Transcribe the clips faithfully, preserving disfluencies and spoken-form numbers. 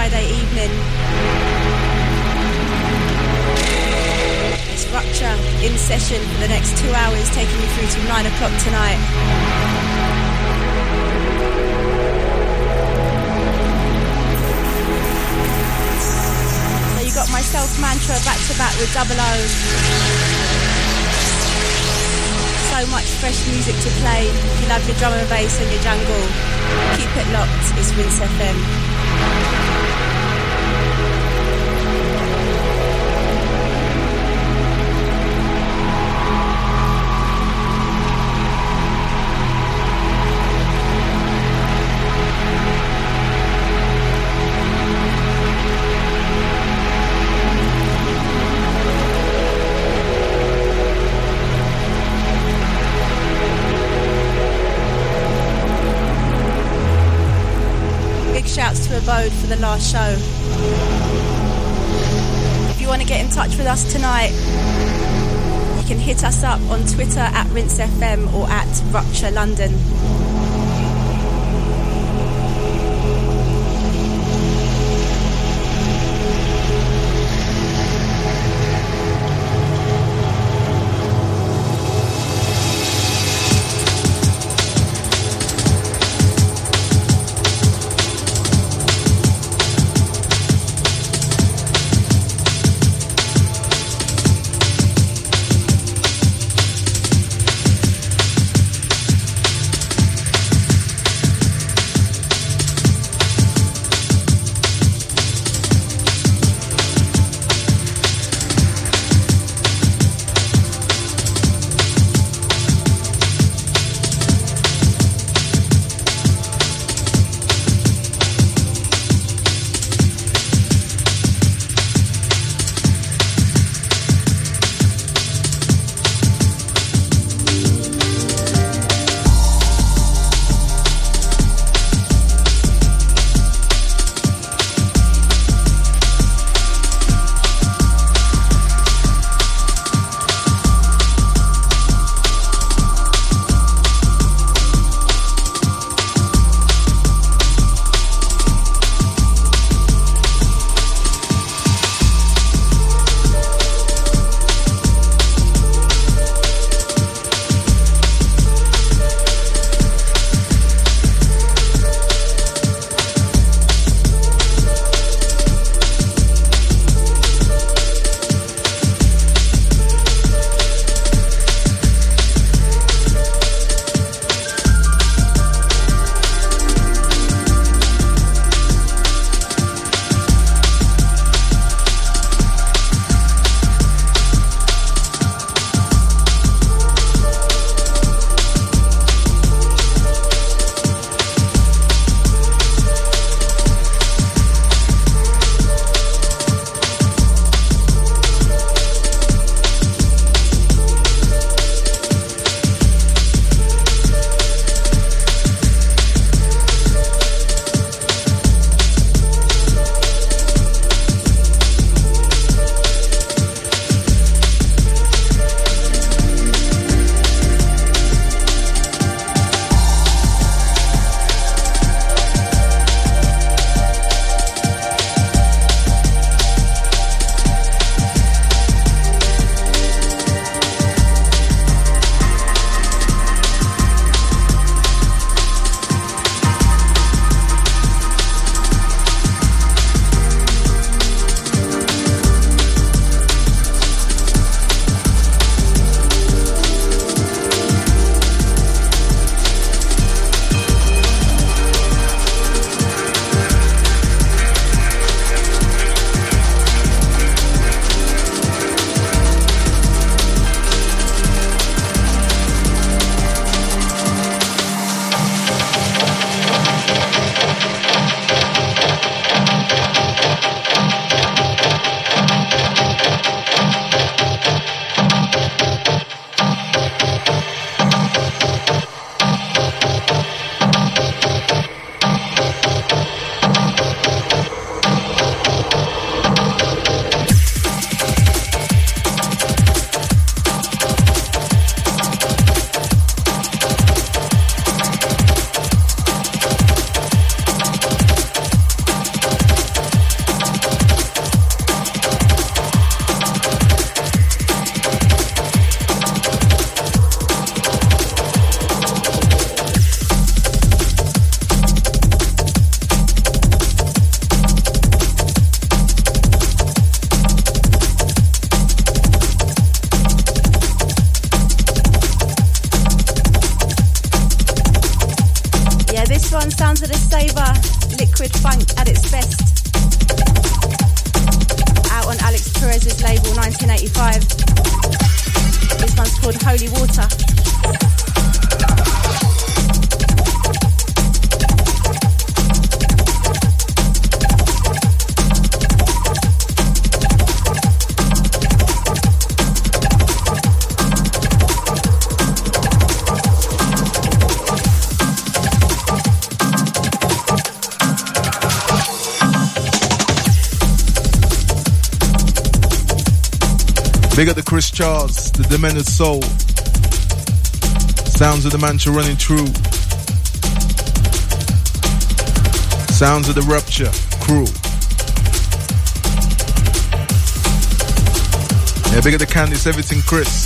Friday evening. It's Rupture in session for the next two hours, taking you through to nine o'clock tonight. So you got myself, Mantra, back to back with Double O. So much fresh music to play. If you love your drum and bass and your jungle, keep it locked. It's Rinse F M. Shouts to Abode for the last show. If you want to get in touch with us tonight, you can hit us up on Twitter at Rinse F M or at Rupture London. its best. Out on Alex Perez's label nineteen eighty-five. This one's called Holy Water. Big up the Chris Charles, the Demented Soul. Sounds of the Mantra running through. Sounds of the Rupture crew. Yeah, big up the Candice, everything Chris.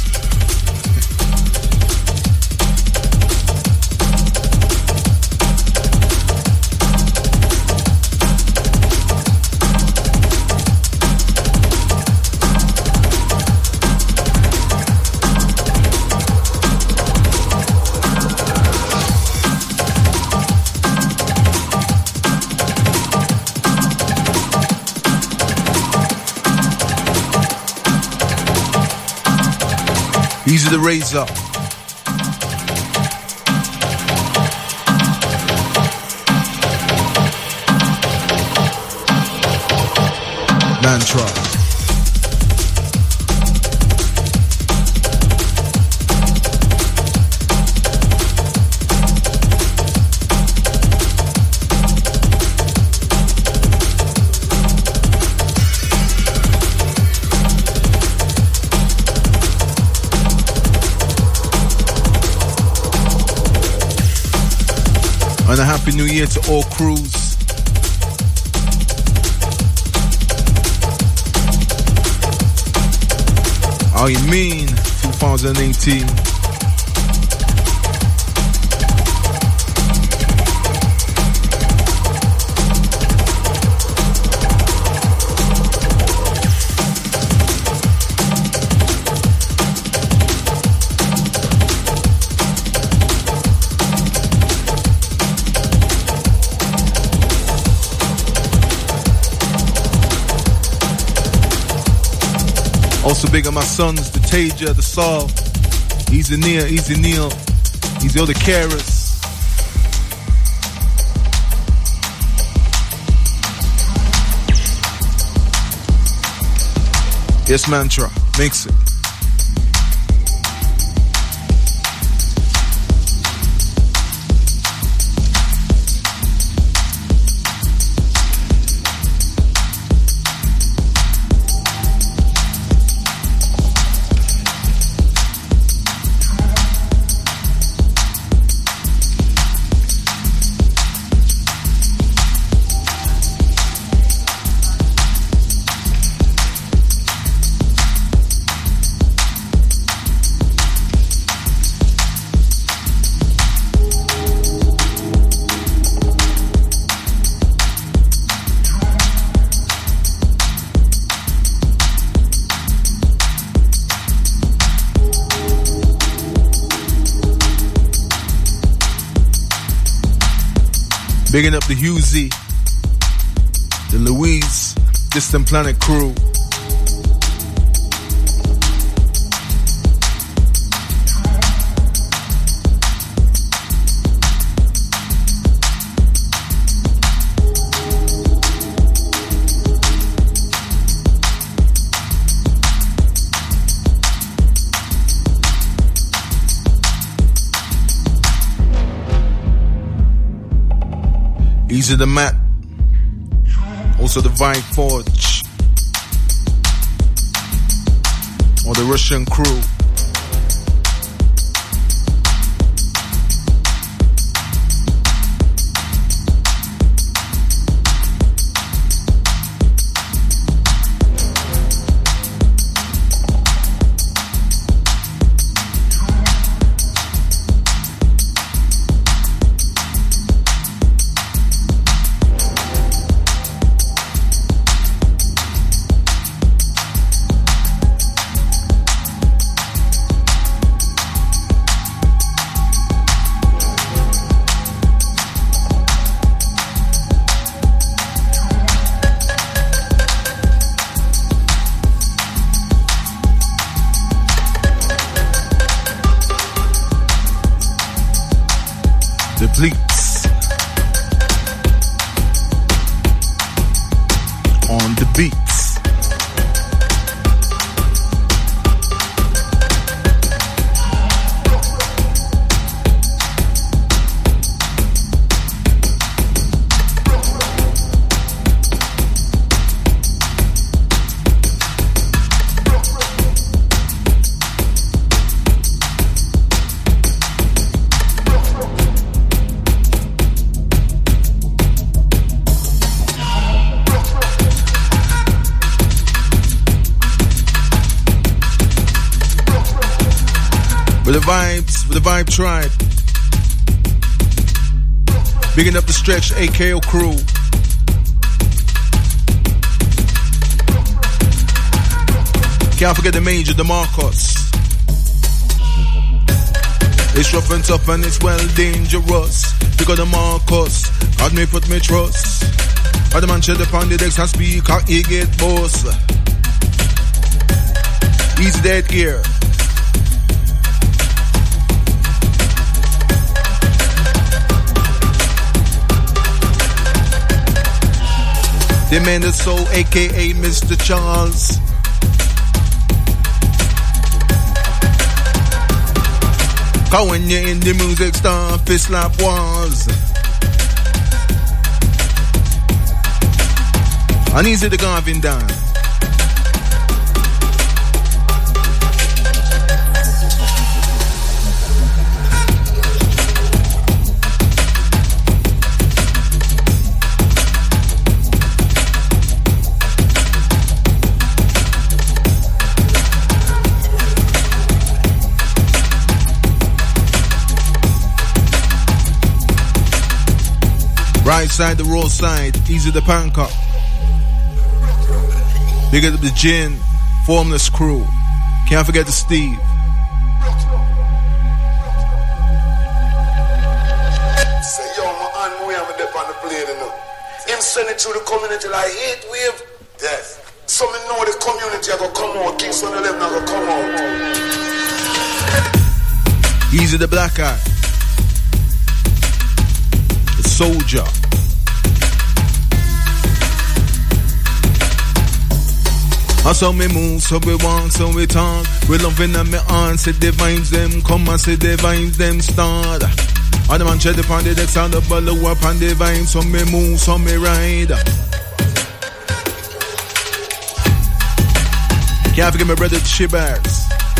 Easy the razor. Mantra. And a happy new year to all crews. How you mean twenty eighteen? Also big on my sons, the Taja, the Saul, Easy Neil, Easy Neil, Easy all the carers. Yes, Mantra, mix it. Bigging up the Husey, the Louise, Distant Planet crew. Easy the Mat, also the Vine Forge, or the Russian crew. Sleeps on the beats. With the vibes, with the vibe tribe. Bigging up the Stretch A K O crew. Can't forget the Major, the Marcos. It's rough and tough and it's well dangerous. Because the Marcos, God me put me trust. All the man shed upon the decks and speak, how he get boss. Easy dead gear. The man is so A K A Mister Charles. Cause when you're in the music stuff, it's slap walls. And easy to Garvin down. Right side, the raw side, easy the panka. Big up the gin, formless crew. Can't forget the Steve. Say, yo, my aunt, we have a dip on the plane, you know. Him send it through the community like heat wave, death. So me know the community are gonna come out, Kingston eleven are gonna come out. Easy the black eye. The soldier. I saw me move, so we walk, so we talk. We loving at me aunt, say the vibes them come and say the vibes them start. And the man shed upon the decks and the ball up on the vibes, so me move, so me ride. Can't forget my brother Shibars.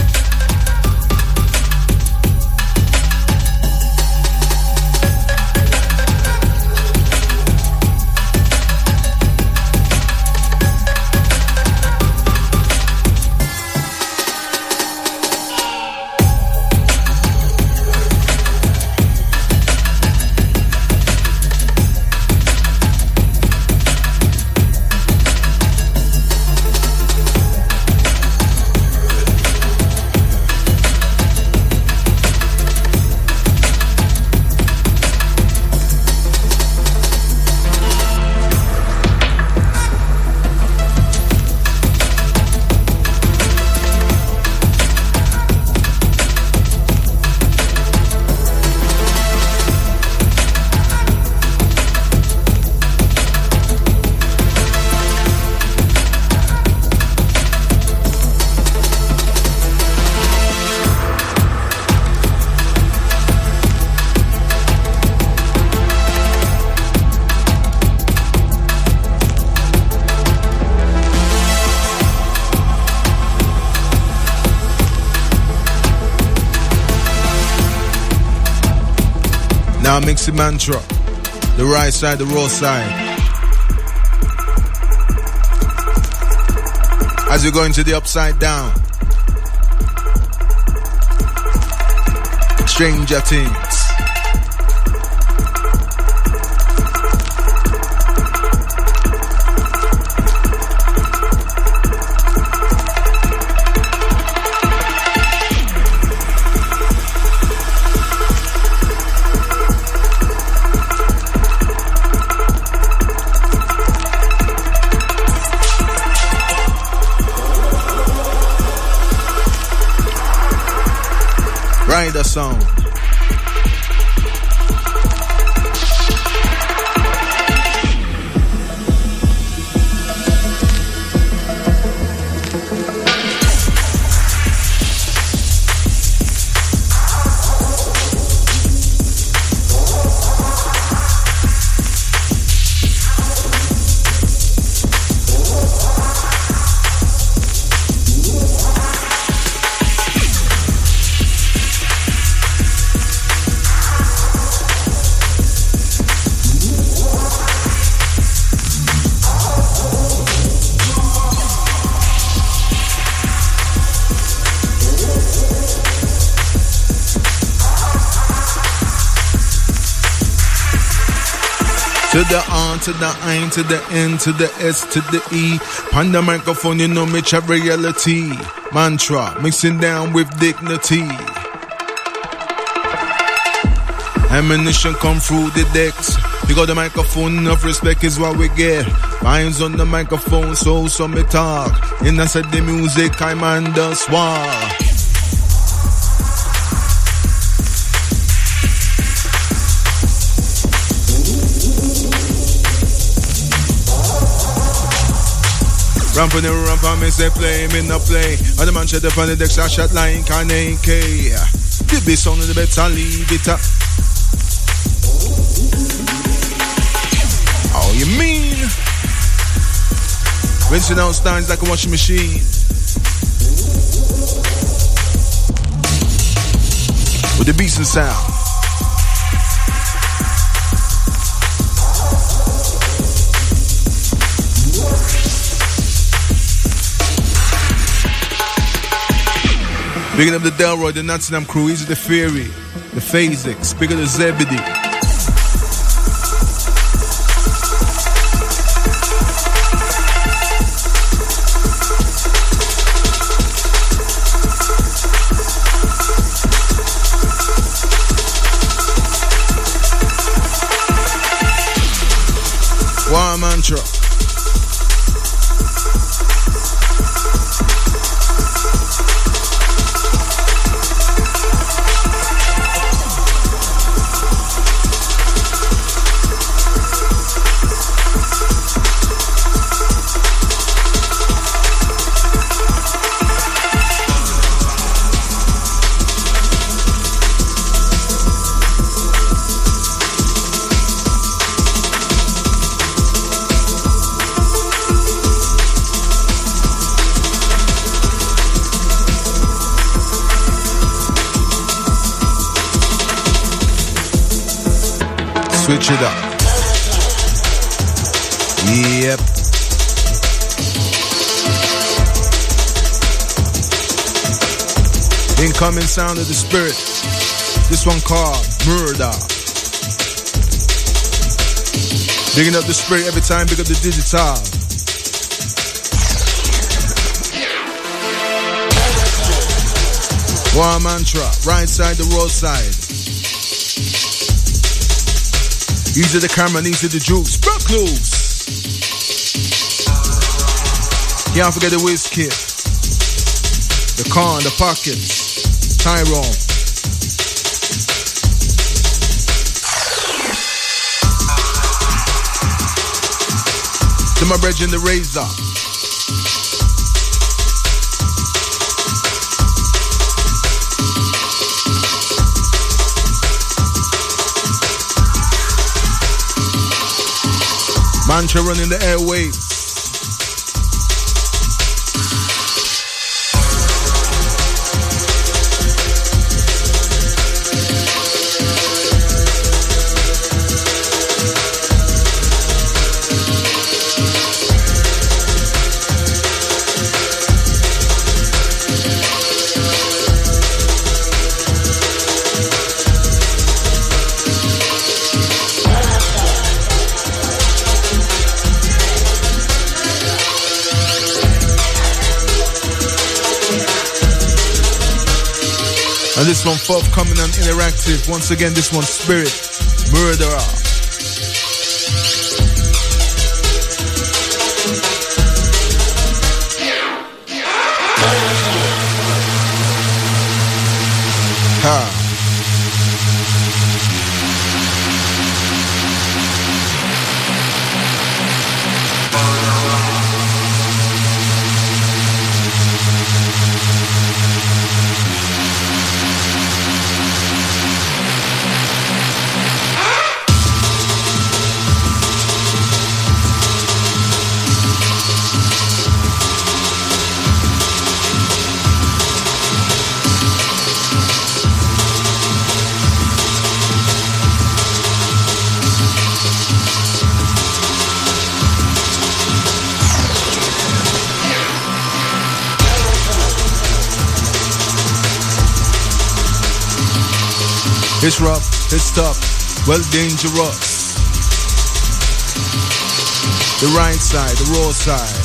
Now mix the mantra. The right side, the raw side. As you go into the upside down. Stranger Things. Rider sound. To the R, to the I, to the N, to the S, to the E. On the microphone, you know me chat reality. Mantra, mixing down with dignity. Ammunition come through the decks. You got the microphone, enough respect is what we get. Vines on the microphone, so some me talk. And I said the music, I'm under swag. Ramp on the ramp, I me say play, me no play. Other man shut up on the deck, shot shot line, can A K. The bass sound of the better leave it up. Oh, you mean? Rinsing out stands like a washing machine. With the beats and sound. Bigging up the Delroy, the Nottingham crew, Easy the Fury, the Phasix, bigger the Zebedee. War mantra. Switch it up. Yep. Incoming sound of the spirit. This one called Murder. Digging up the spirit every time, big up the digital. War mantra, right side the roadside. Easy the camera, easy the juice. Broke loose. Can't forget the whiskey. The corn, the pockets. Tyrone. To my brethren, the razor. Mantra running the airwaves. And this one forthcoming and interactive. Once again, this one Spirit Murderer. Ha. It's rough, it's tough, well dangerous. The right side, the raw side.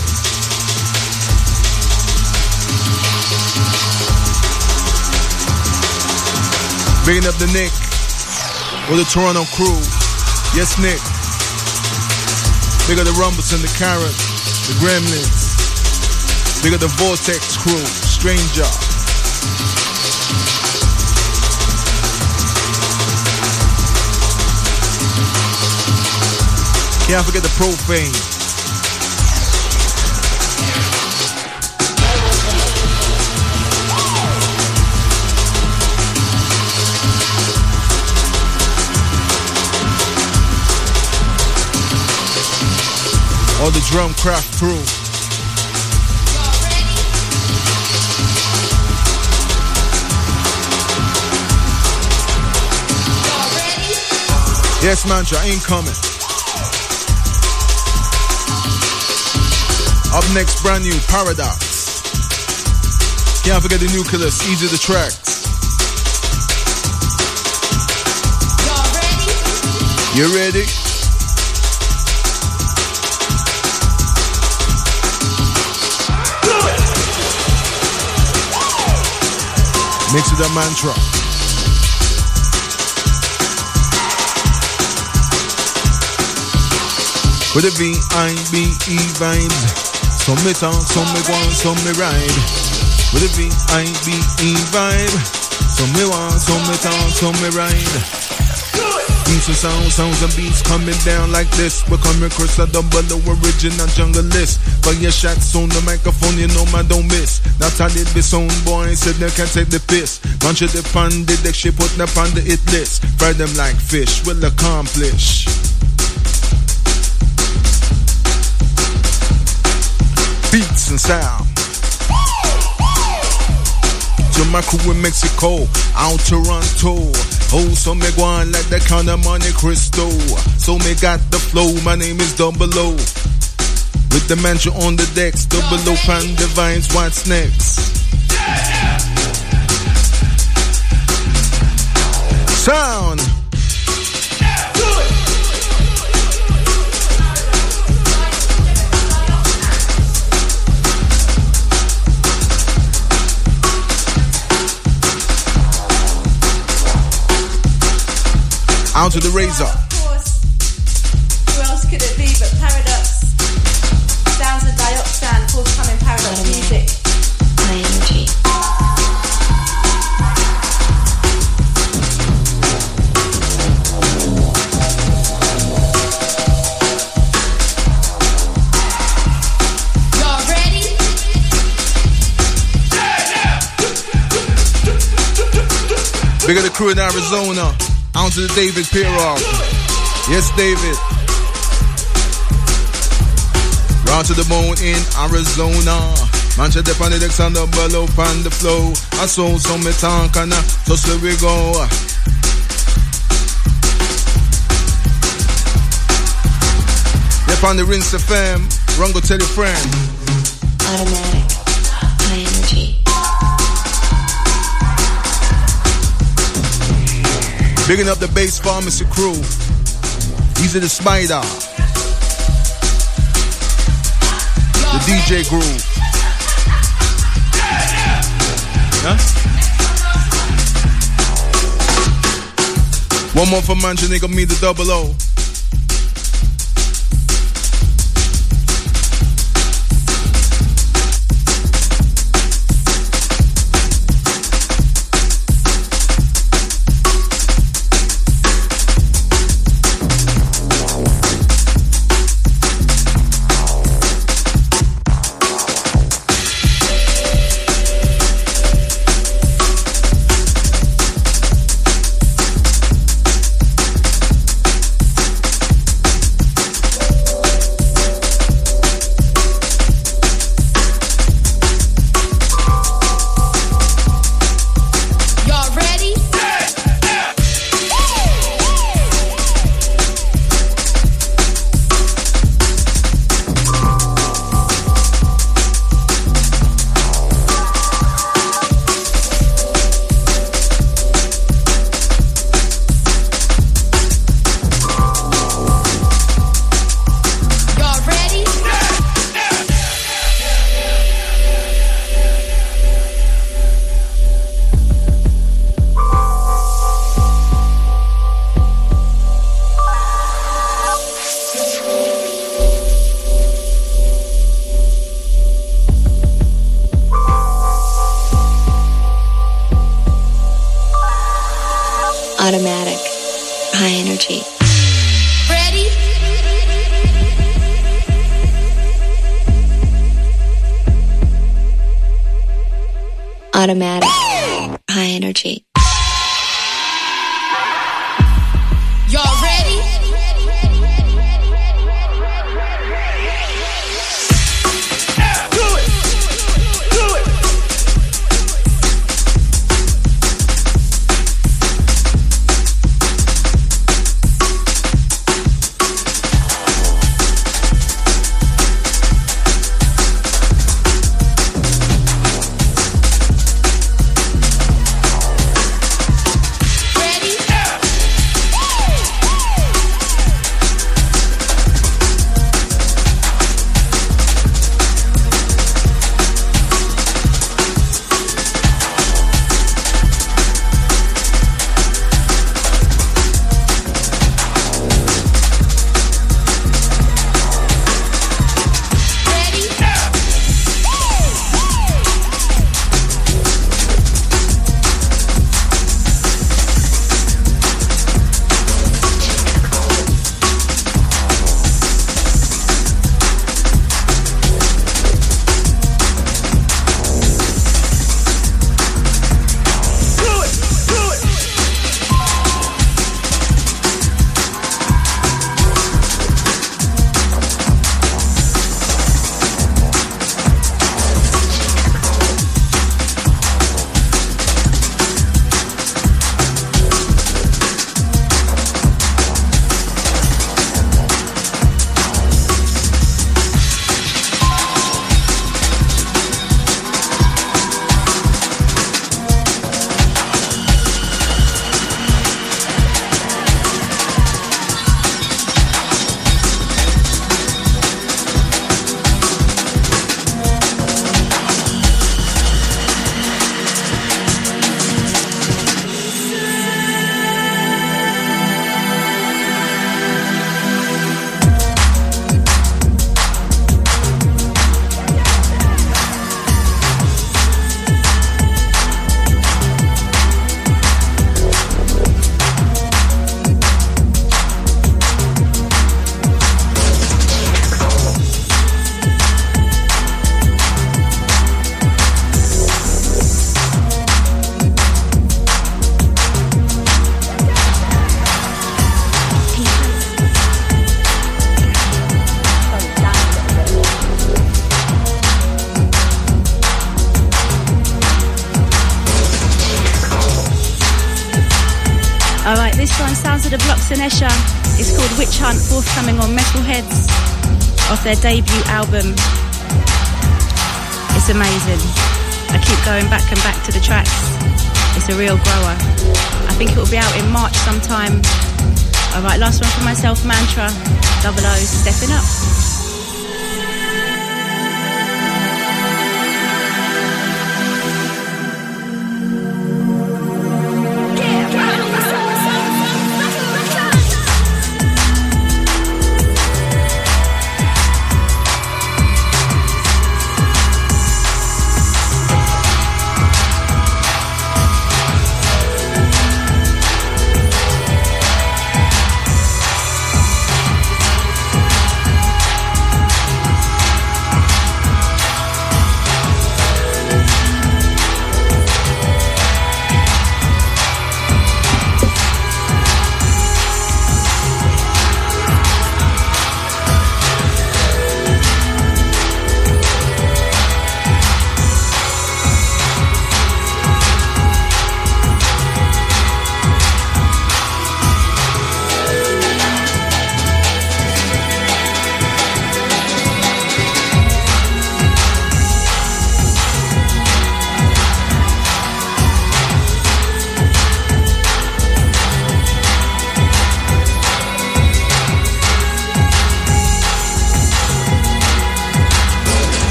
Bigging up the Nick or the Toronto crew. Yes, Nick. Big up the Rumbles and the Carrot, the Gremlins. Big up the Vortex crew, Stranger. Can't forget the Profane. All the drum craft crew. Yes, Mantra, I ain't coming. Up next, brand new Paradox. Can't forget the Nucleus, Easy the Tracks. Y'all ready? You ready? Mix with the Mantra. With the V I B E vibes. Some me talk, some me go on, some me ride. With the V I B E vibe. Some me want, some me talk, some me ride. Beats and sounds, sounds and beats coming down like this. We're coming across a double original jungle list. For your shots on the microphone, you know man don't miss. That's how they be sound boy, said they can't take the piss. Bunch of the pan, the deck, she put them on the hit list. Fry them like fish, will accomplish. Beats and sound. To my crew in Mexico, out Toronto. Oh, so me go on like the kind of money crystal. So me got the flow, my name is Double O. With the mantra on the decks, Double O pan the vibes, what's next? Sound. Out to the razor. Of course. Who else could it be but Paradox? Sounds of Dioxan, forthcoming Paradox music. My energy. Y'all ready? Big of the crew in Arizona. On to the David Pirog. Yes, David. Round to the moon in Arizona. Mancha de pan the decks on the below pan the flow. I saw some me tank and so slow we go. Yep, on the Rinse F M. Run go tell your friend. Automatic. High energy. Bigging up the Bass Pharmacy crew. These are the Spider. The D J Groove. Huh? One more for Mancha, nigga, me the Double O. automatic, high energy. Ready? Automatic, high energy. Y'all ready? Alright, this one, Sounds of the Blocks and Escher. It's called Witch Hunt, forthcoming on Metalheadz off their debut album. It's amazing. I keep going back and back to the tracks. It's a real grower. I think it will be out in March sometime. Alright, last one for myself, Mantra, Double O, Stepping Up.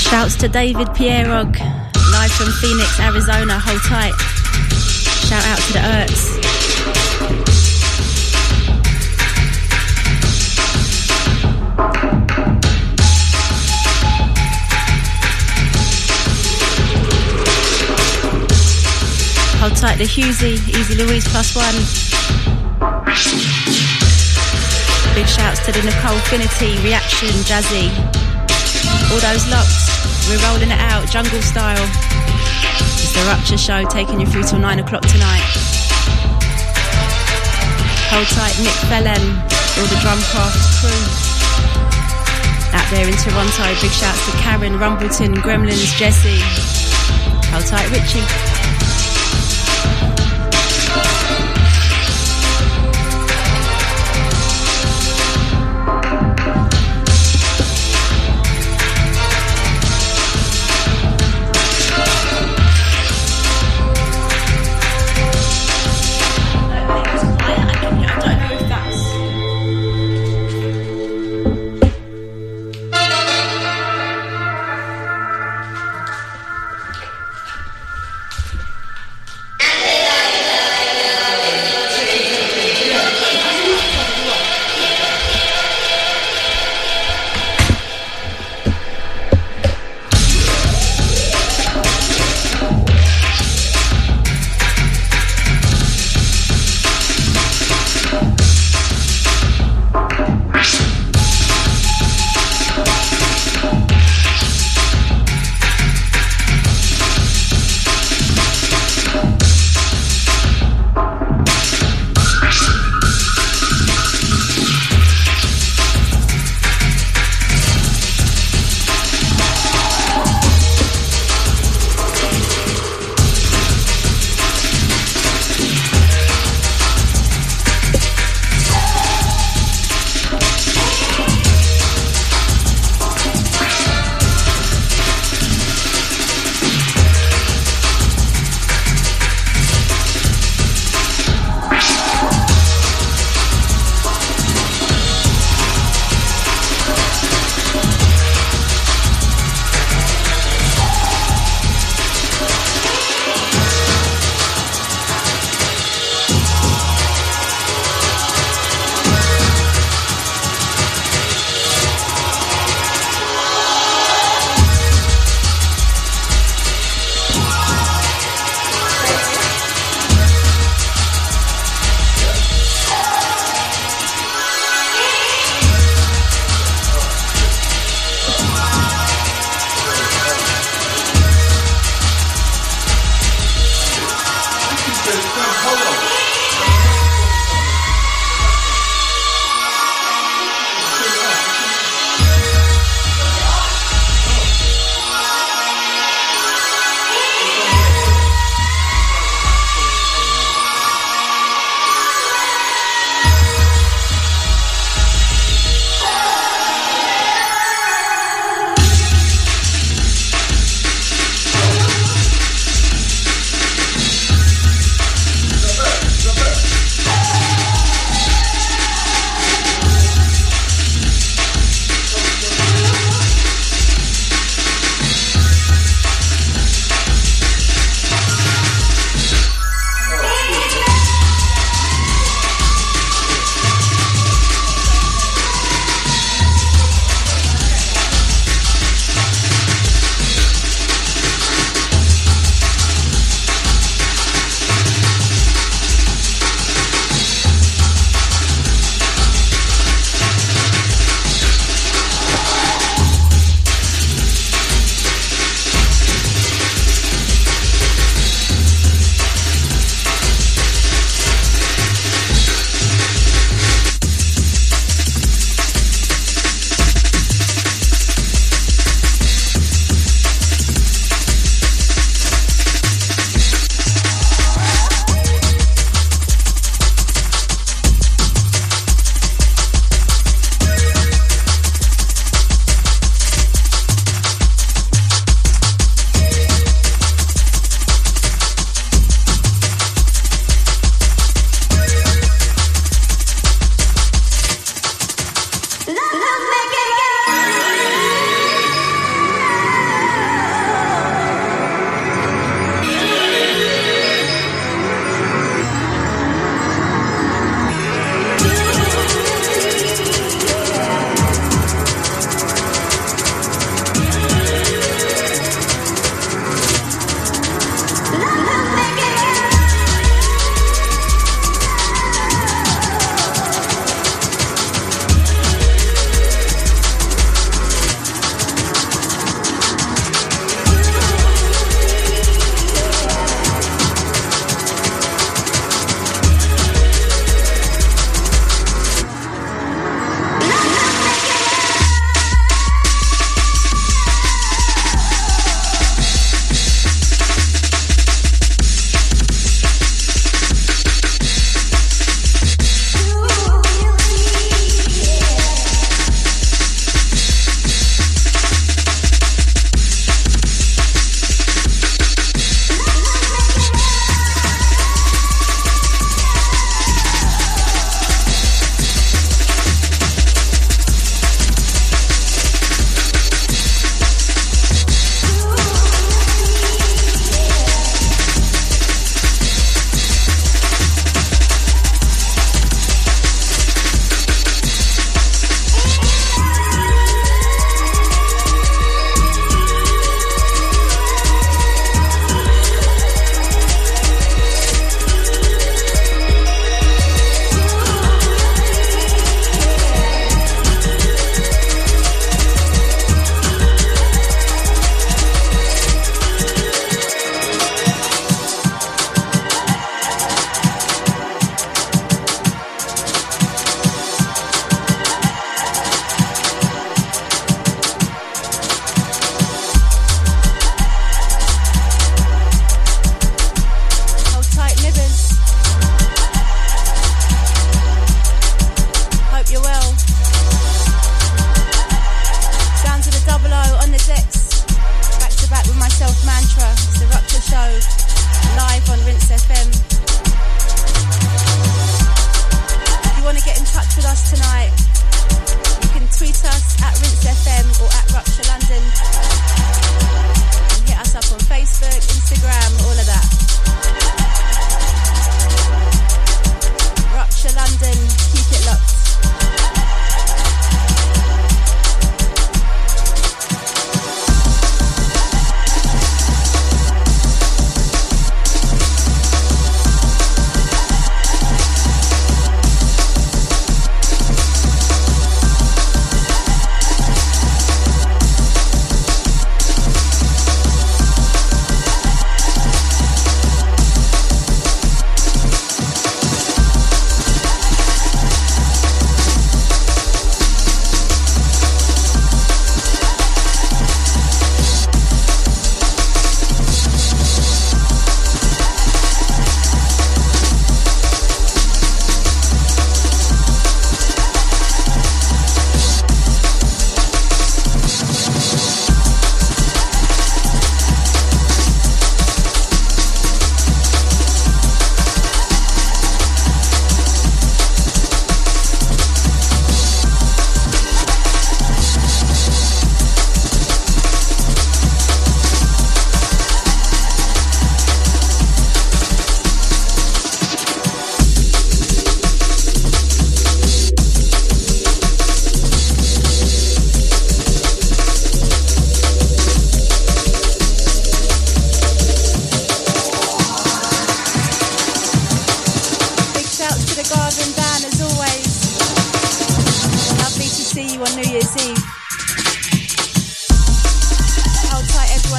Shouts to David Pierrog, live from Phoenix, Arizona. Hold tight. Shout out to the Ertz. Hold tight to Husey, Easy Louise plus one. Big shouts to the Nicole Finity, Reaction, Jazzy. All those locked, we're rolling it out, jungle style. It's the Rupture Show, taking you through till nine o'clock tonight. Hold tight, Nick Bellen, all the Drumcraft crew. Out there in Toronto, big shouts to Karen, Rumbleton, Gremlins, Jesse. Hold tight, Richie.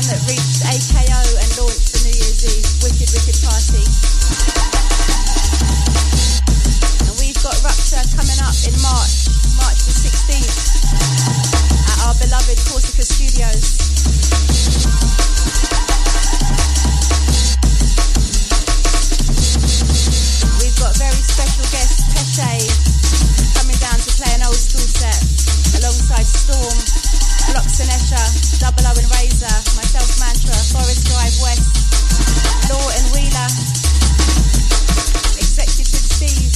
that reached A K O and launched the New Year's Eve Wicked Wicked Party. And we've got Rupture coming up in March, March the sixteenth, at our beloved Corsica Studios. We've got very special guest Pesce coming down to play an old school set alongside Storm, Blocks and Escher, Double O and Razor, myself Mantra, Forest Drive West, Law and Wheeler, Executive Steve.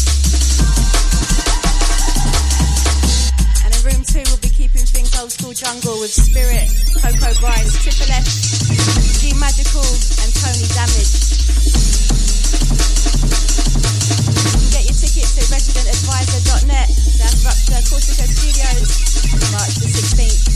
And in room two we'll be keeping things old school jungle with Spirit, Coco Bryce, Triple F, G Magical and Tony Damage. You can get your tickets at resident advisor dot net. That's Rupture Corsica Studios, March the sixteenth.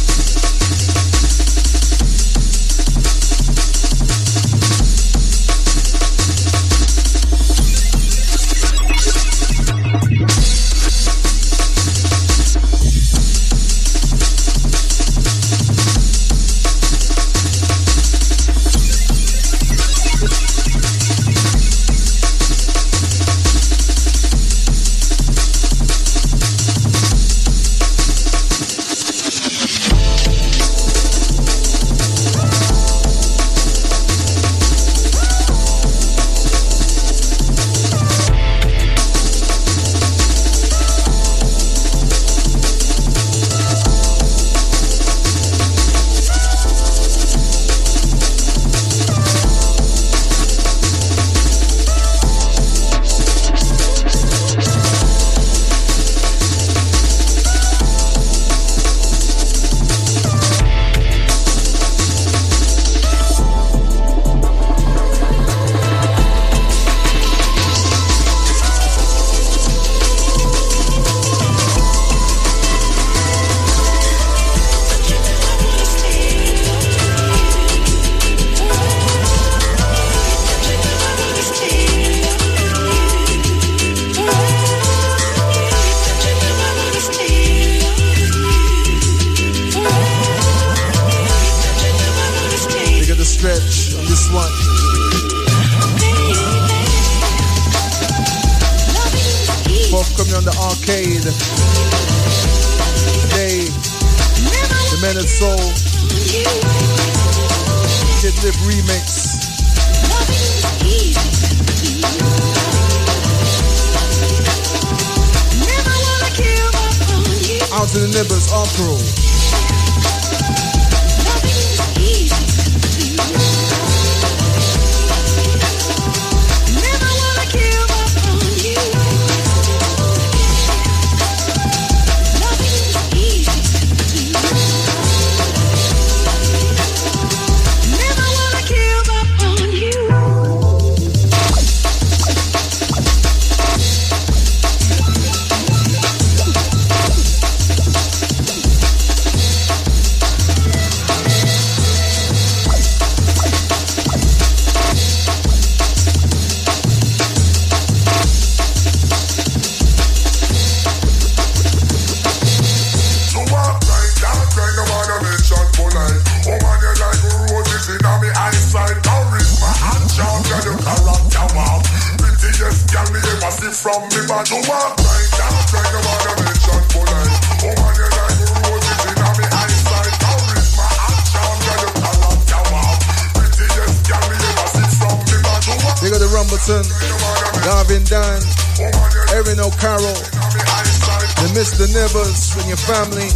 Family.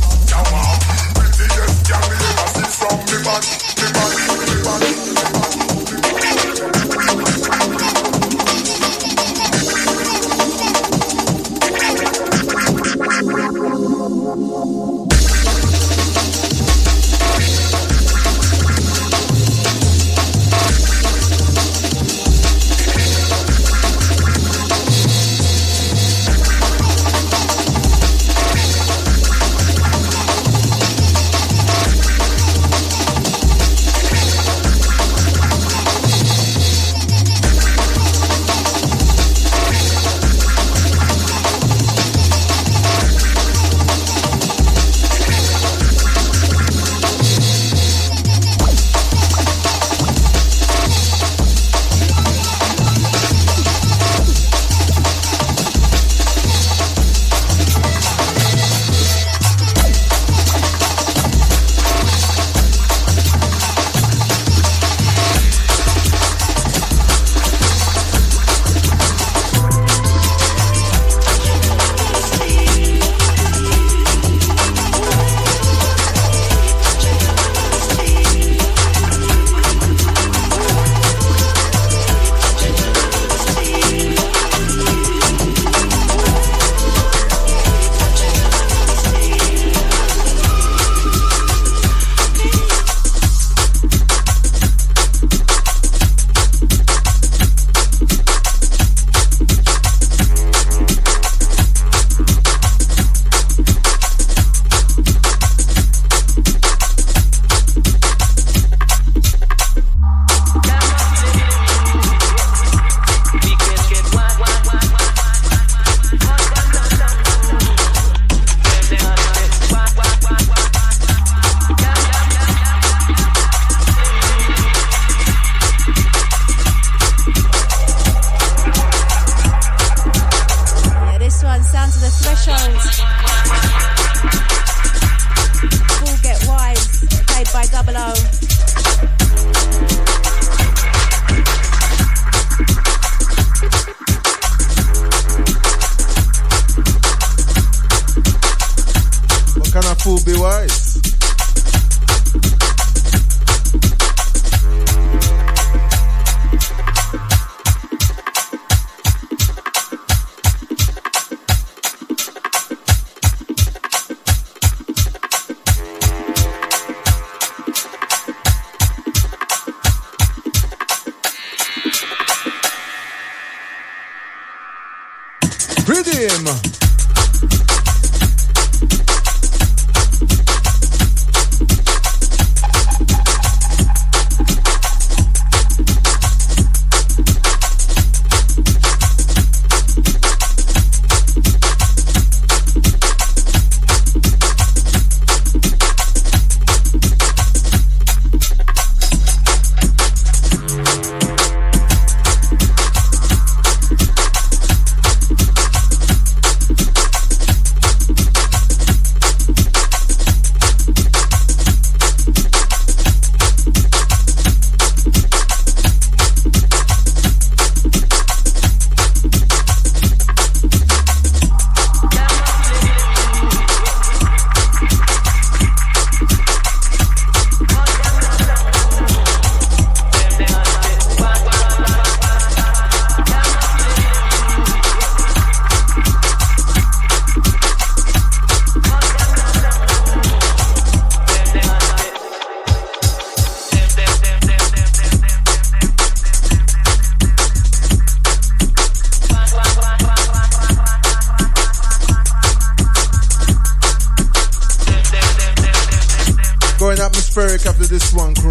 go. What kind of fool be wise? Rhythm. After this one crew.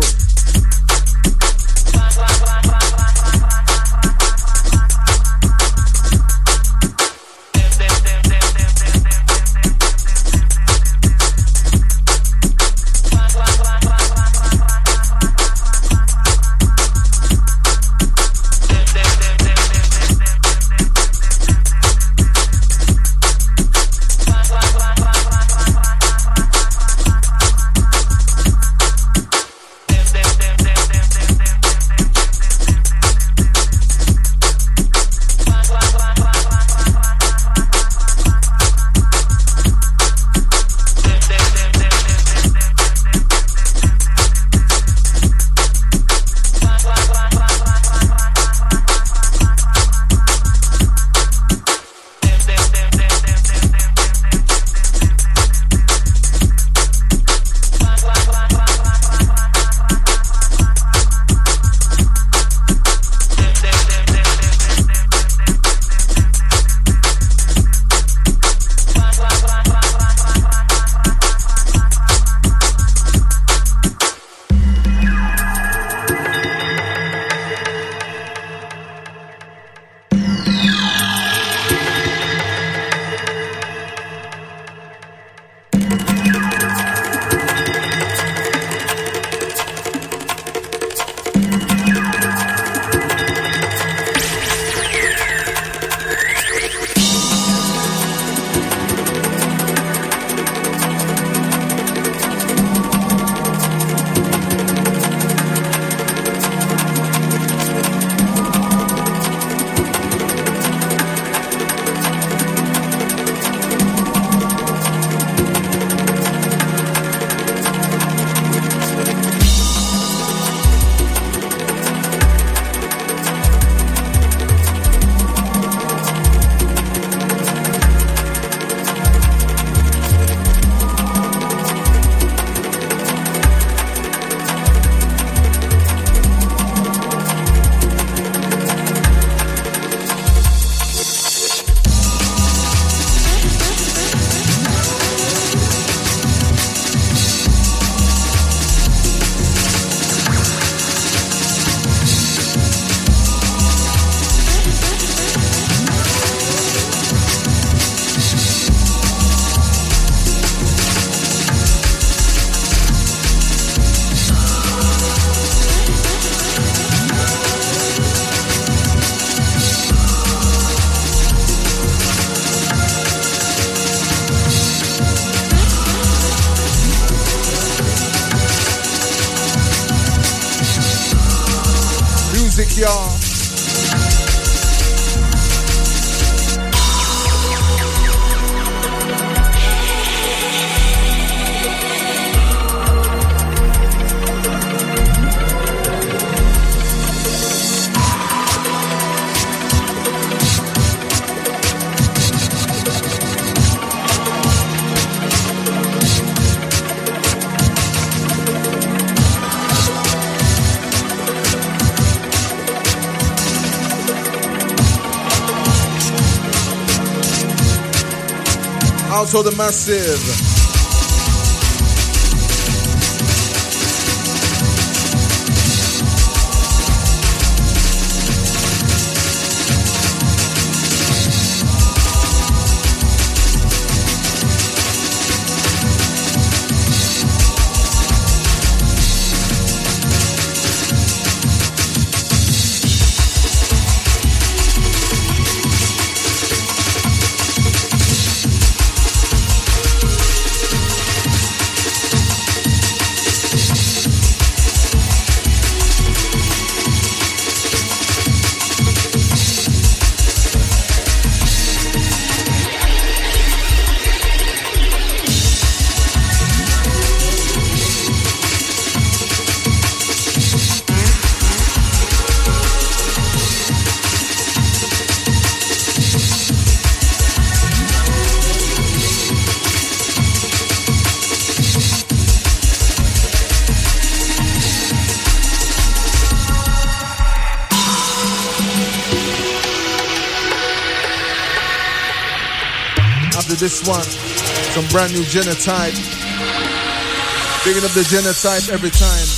Them, them, them, them. music, y'all. Also the massive. This one, some brand new Genotype. Picking up the Genotype every time.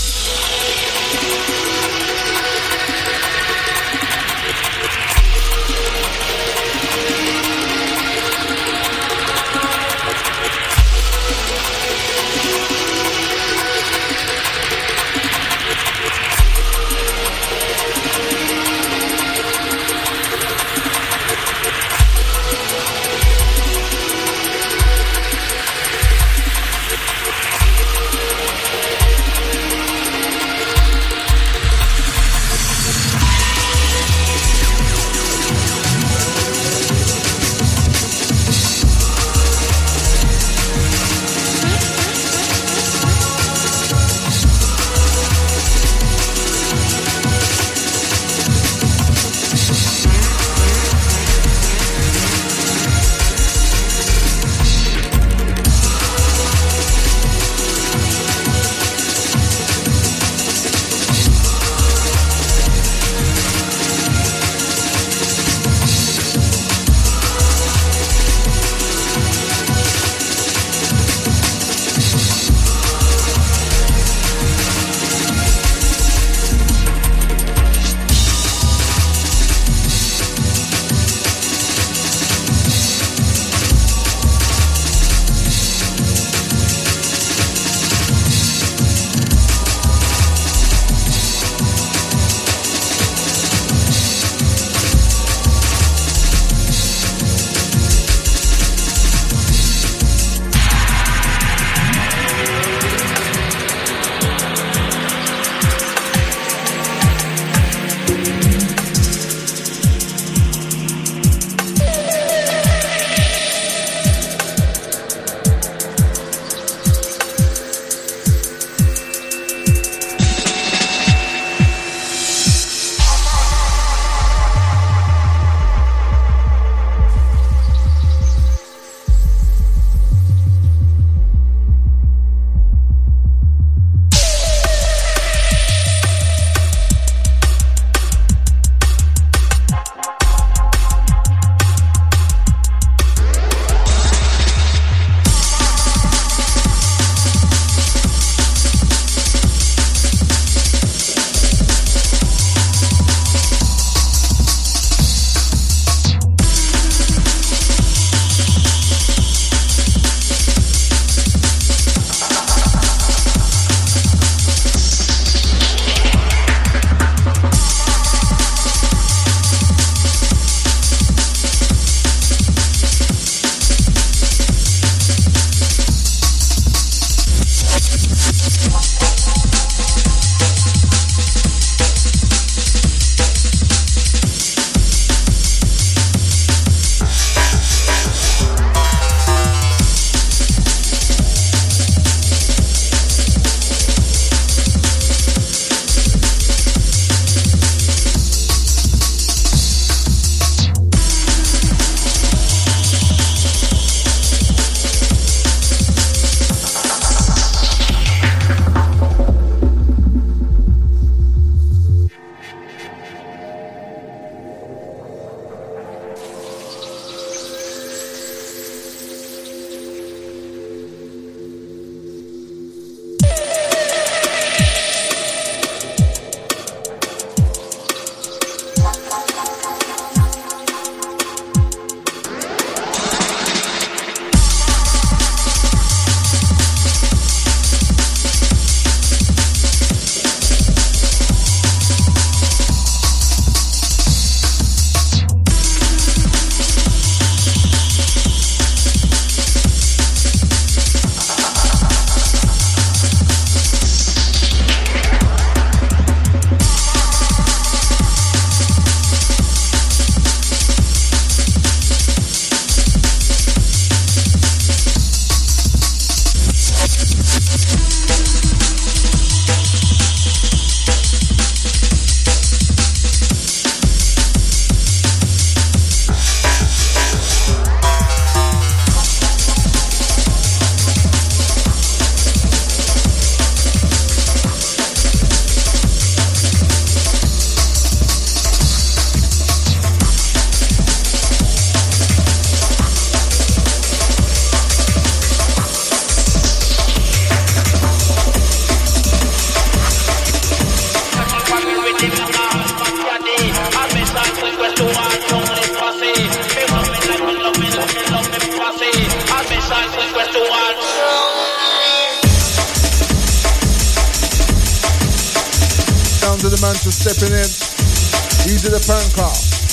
Sounds of the mantra stepping in. Easy the pan car.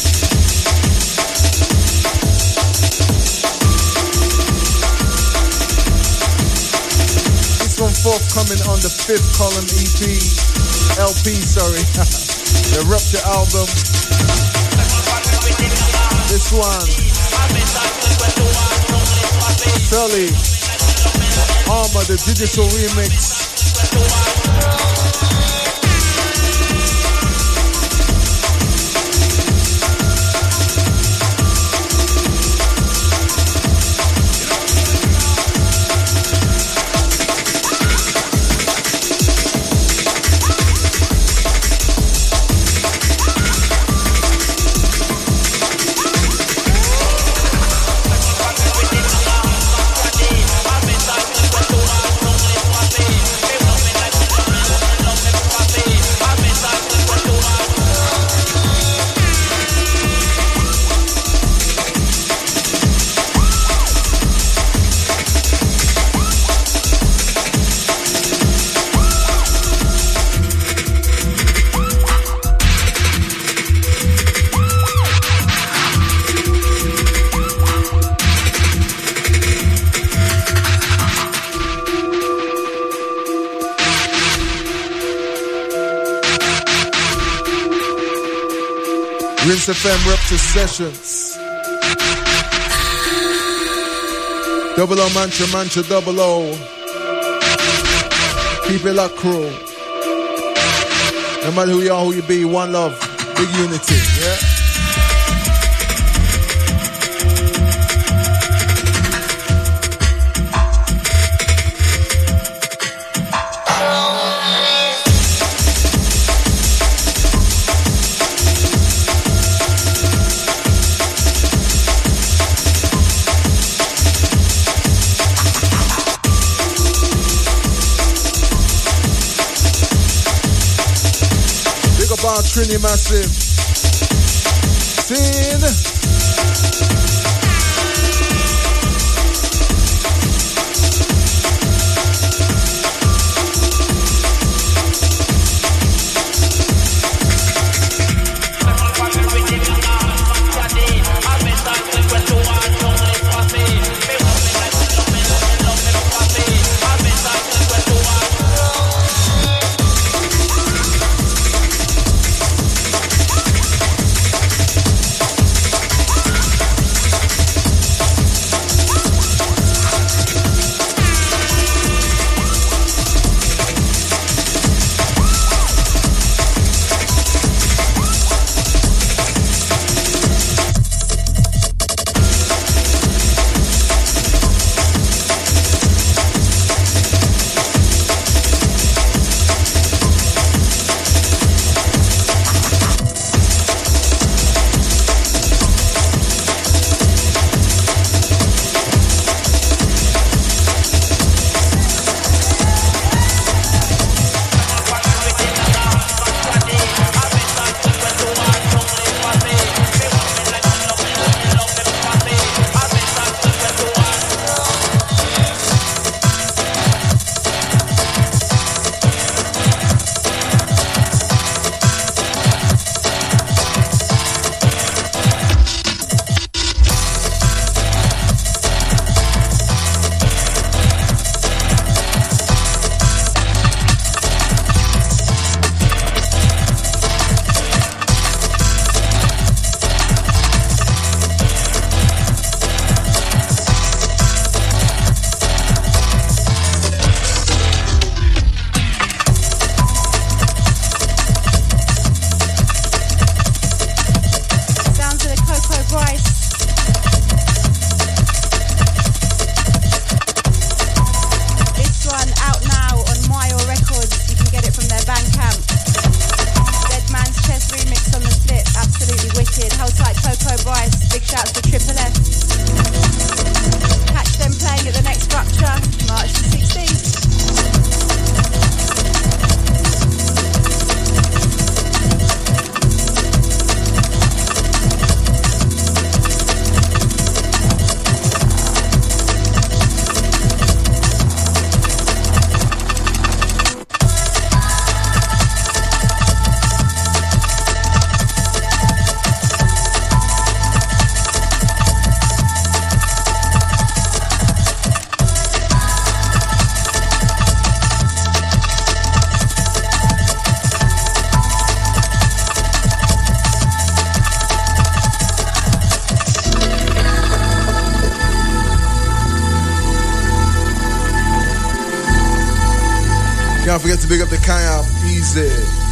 This one forthcoming on the fifth column E P. L P, sorry. The Rupture album. This one. Sully. Armor, the digital remix. Rinse F M Rupture Sessions. Double O mantra, mantra, double O. Keep it locked, crew. No matter who you are, who you be, one love, big unity, yeah? Trini Massive. Sin. forget to big up the Kayam. Easy.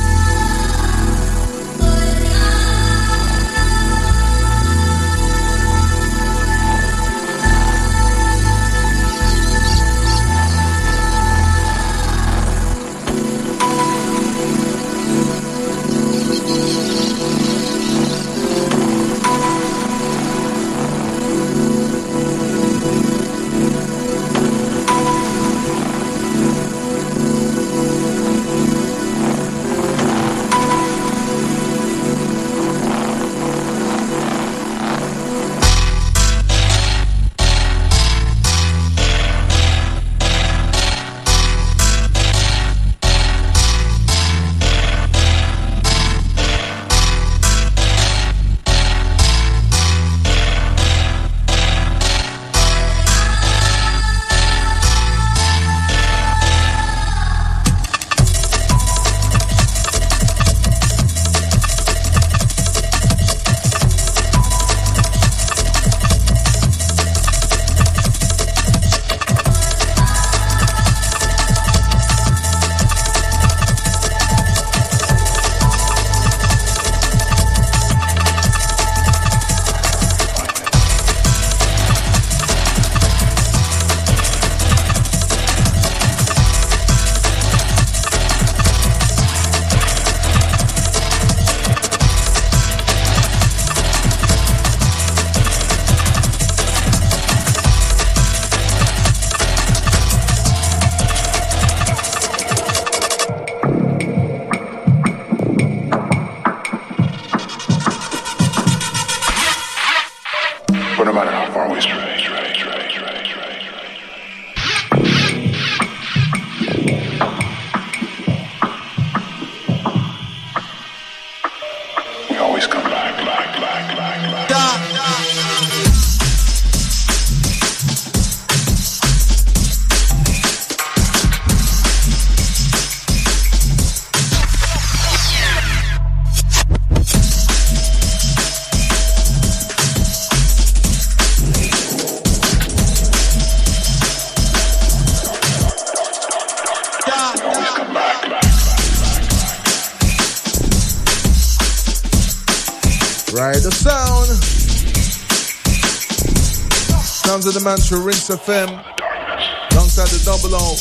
Sounds of the mantra, Rinse F M, alongside the double O.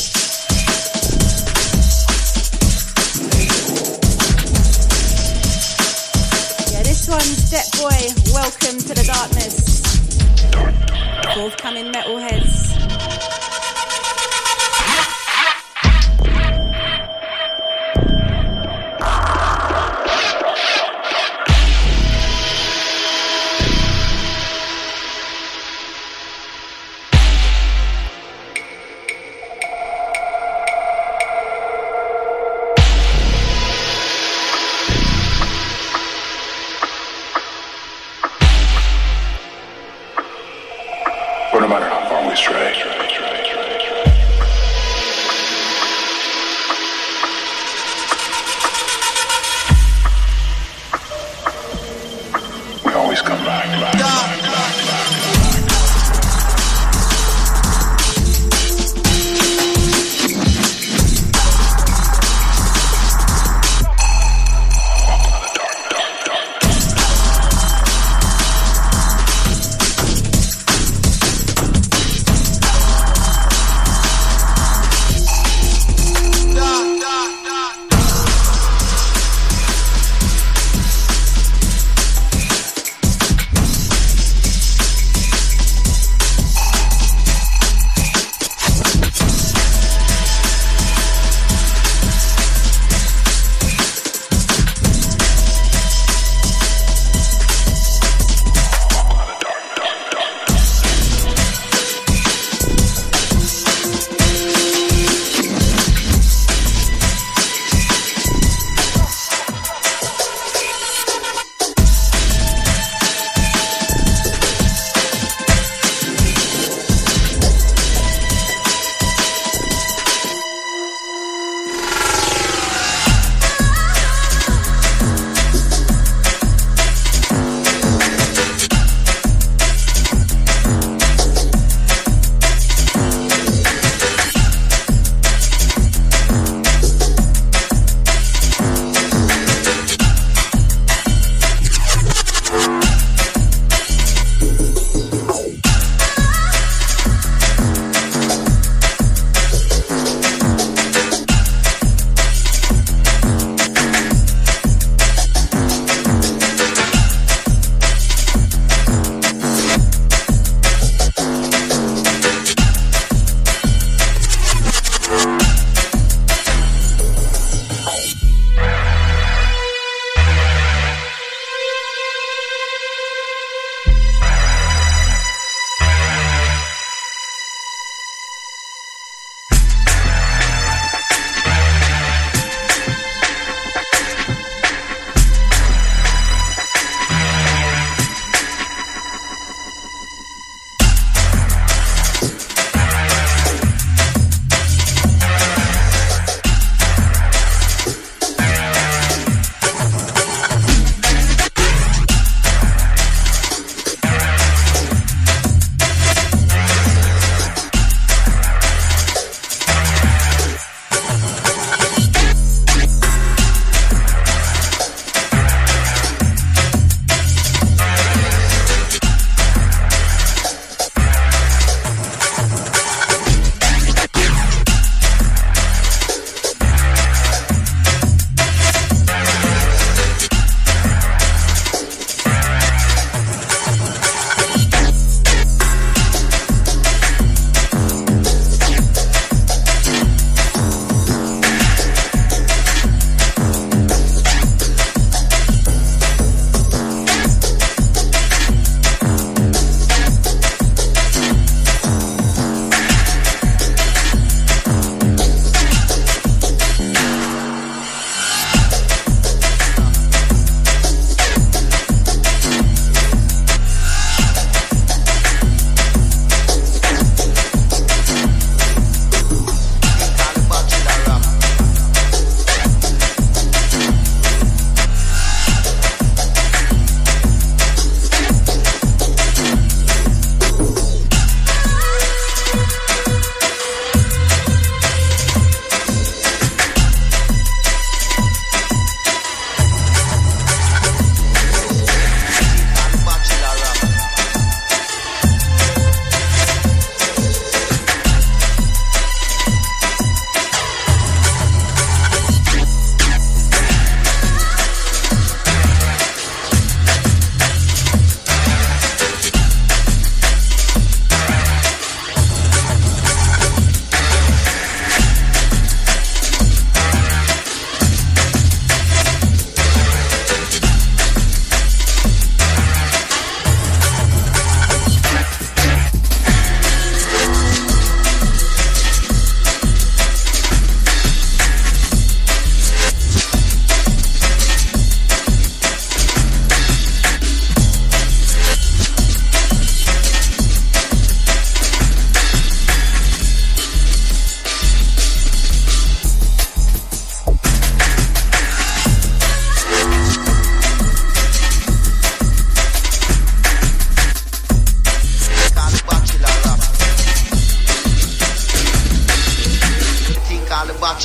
Yeah, this one's Step Boy, Welcome to the Darkness. Forthcoming Metalheads. But no matter how far we stray,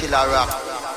Bachelor Rock.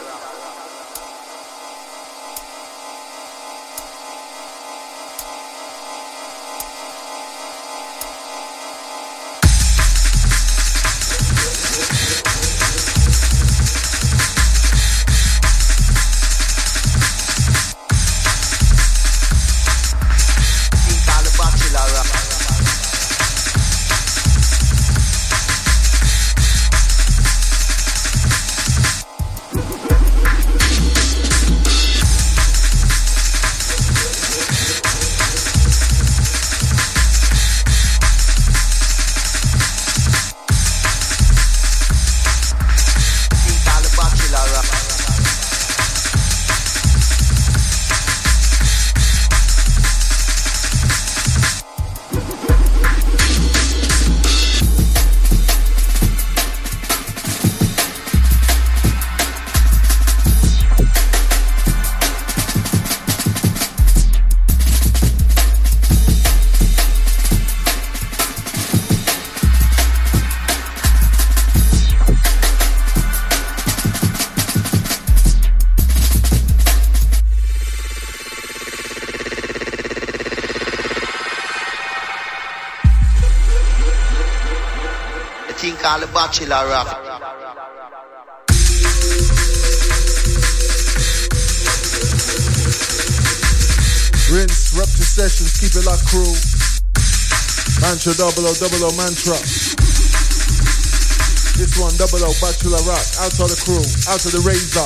Call the Bachelor Rock. Rinse, Rupture Sessions, keep it like crew. Mantra, double O, double O, mantra. This one, double O, Bachelor Rock. Out of the crew, out of the razor.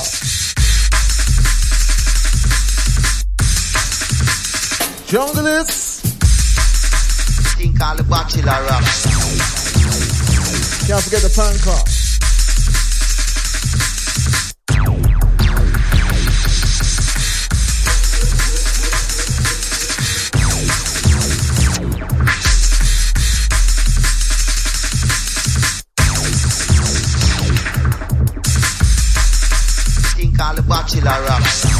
Junglist. Think all the Bachelor Rock. Can't forget the pan car. Think all the Bachelor Rock.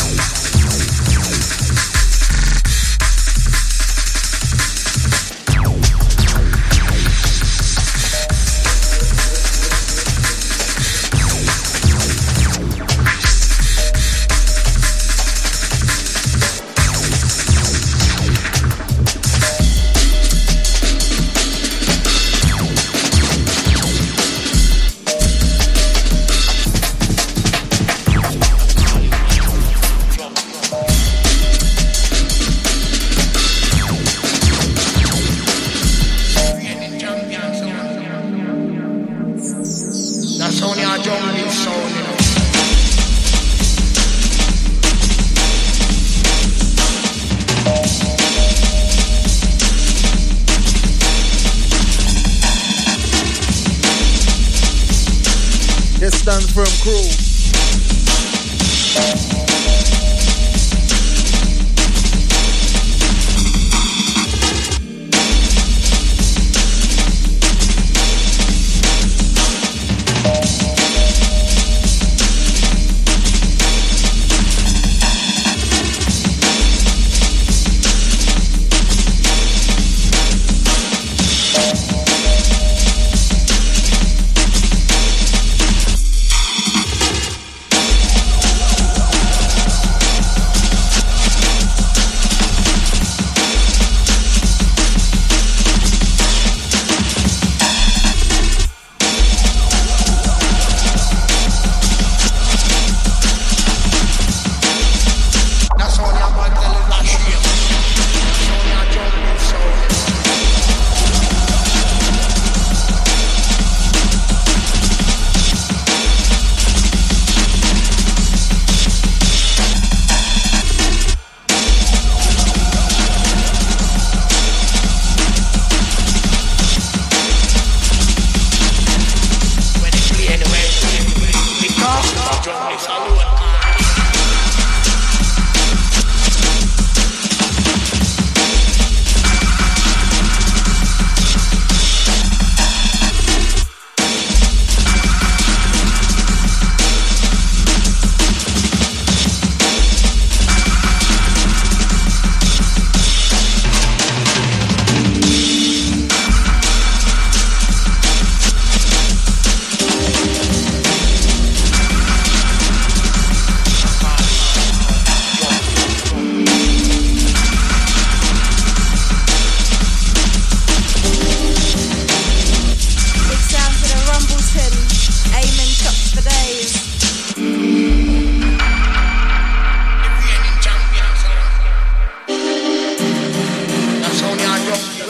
Stand firm crew.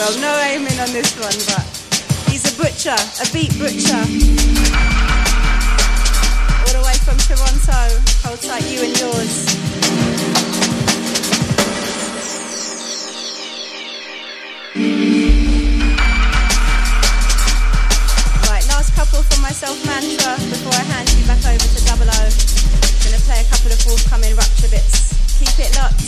Well, no aiming on this one, but he's a butcher, a beat butcher. All the way from Toronto. Hold tight, you and yours. Right, last couple for myself mantra before I hand you back over to Double O. Gonna play a couple of forthcoming Rupture bits. Keep it locked.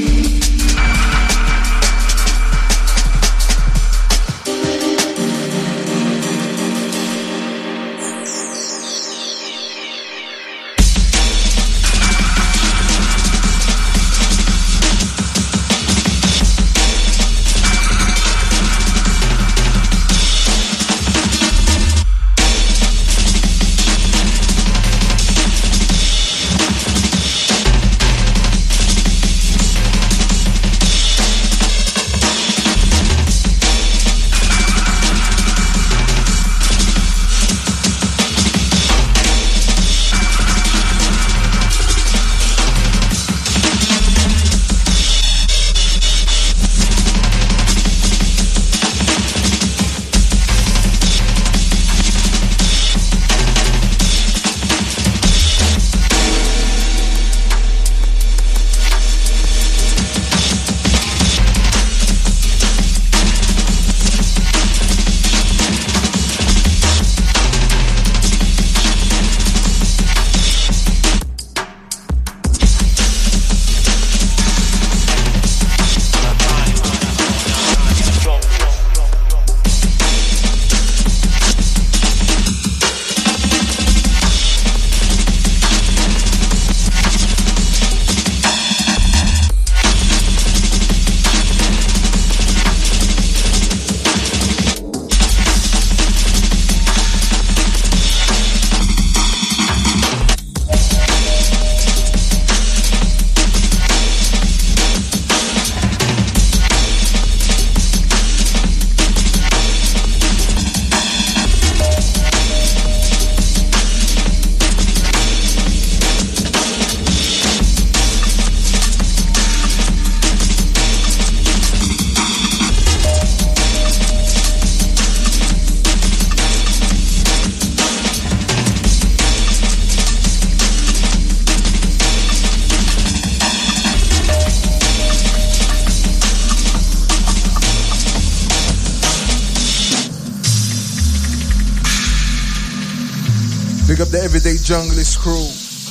Big up the Everyday Junglist crew.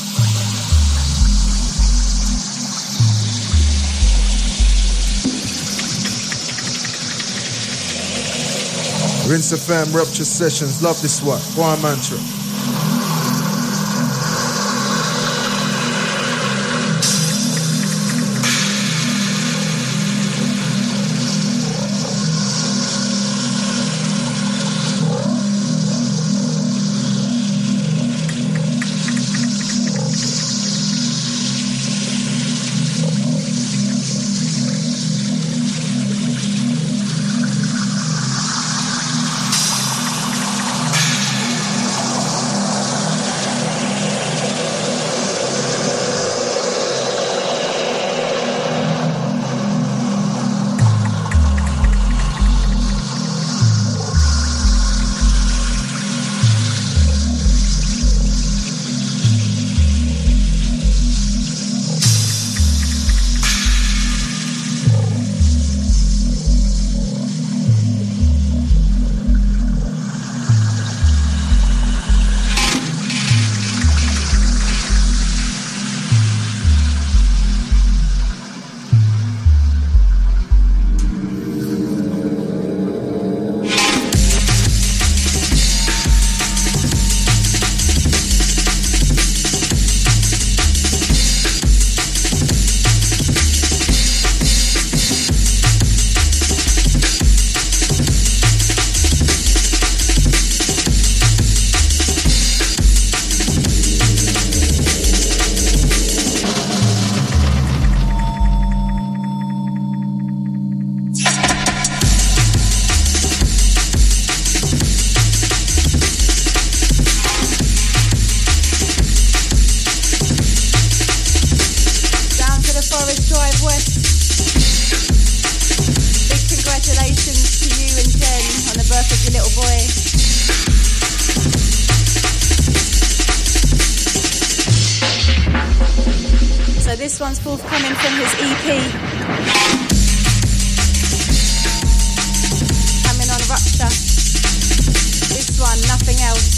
Rinse F M, Rupture Sessions, love this one. Go on, mantra. forthcoming from his E P. Coming on Rupture. This one, Nothing Else.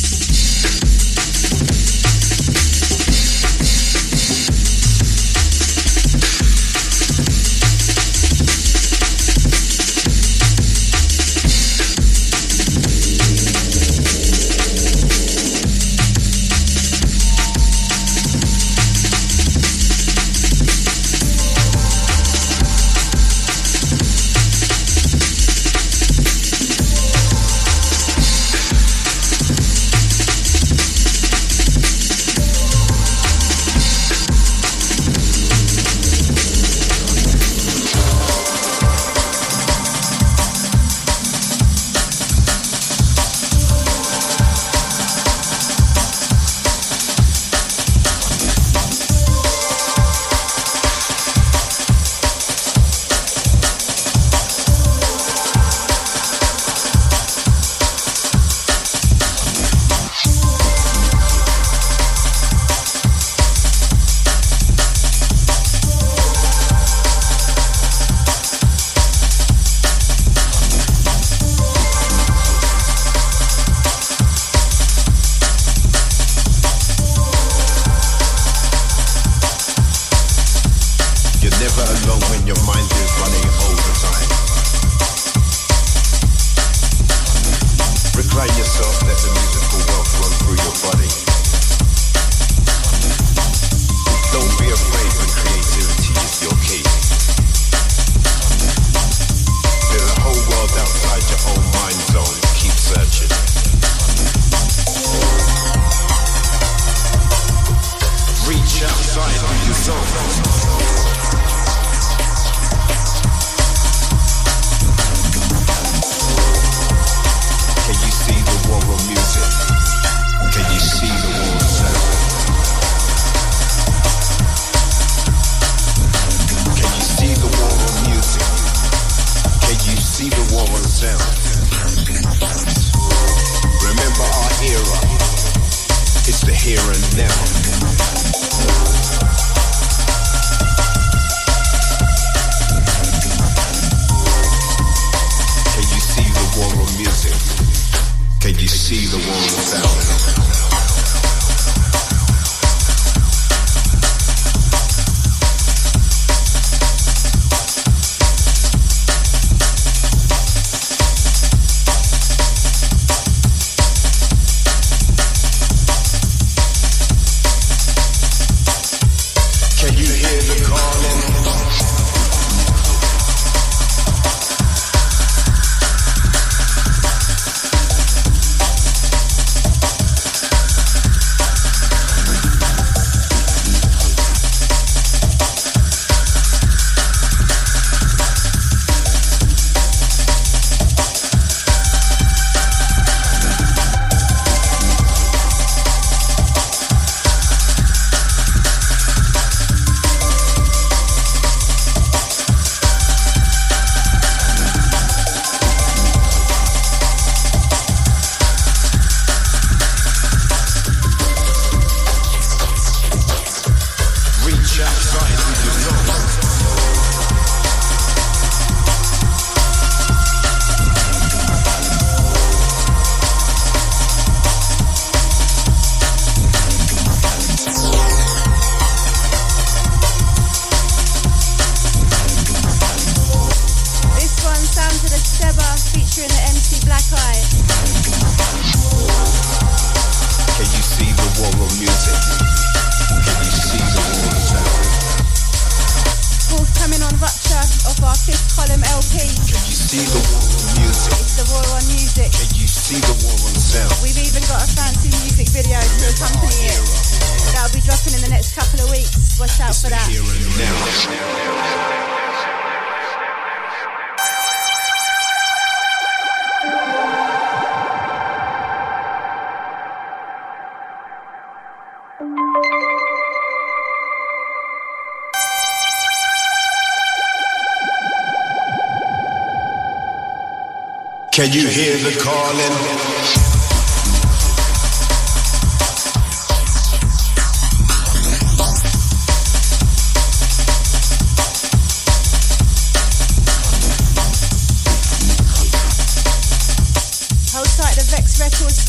Can you hear the calling?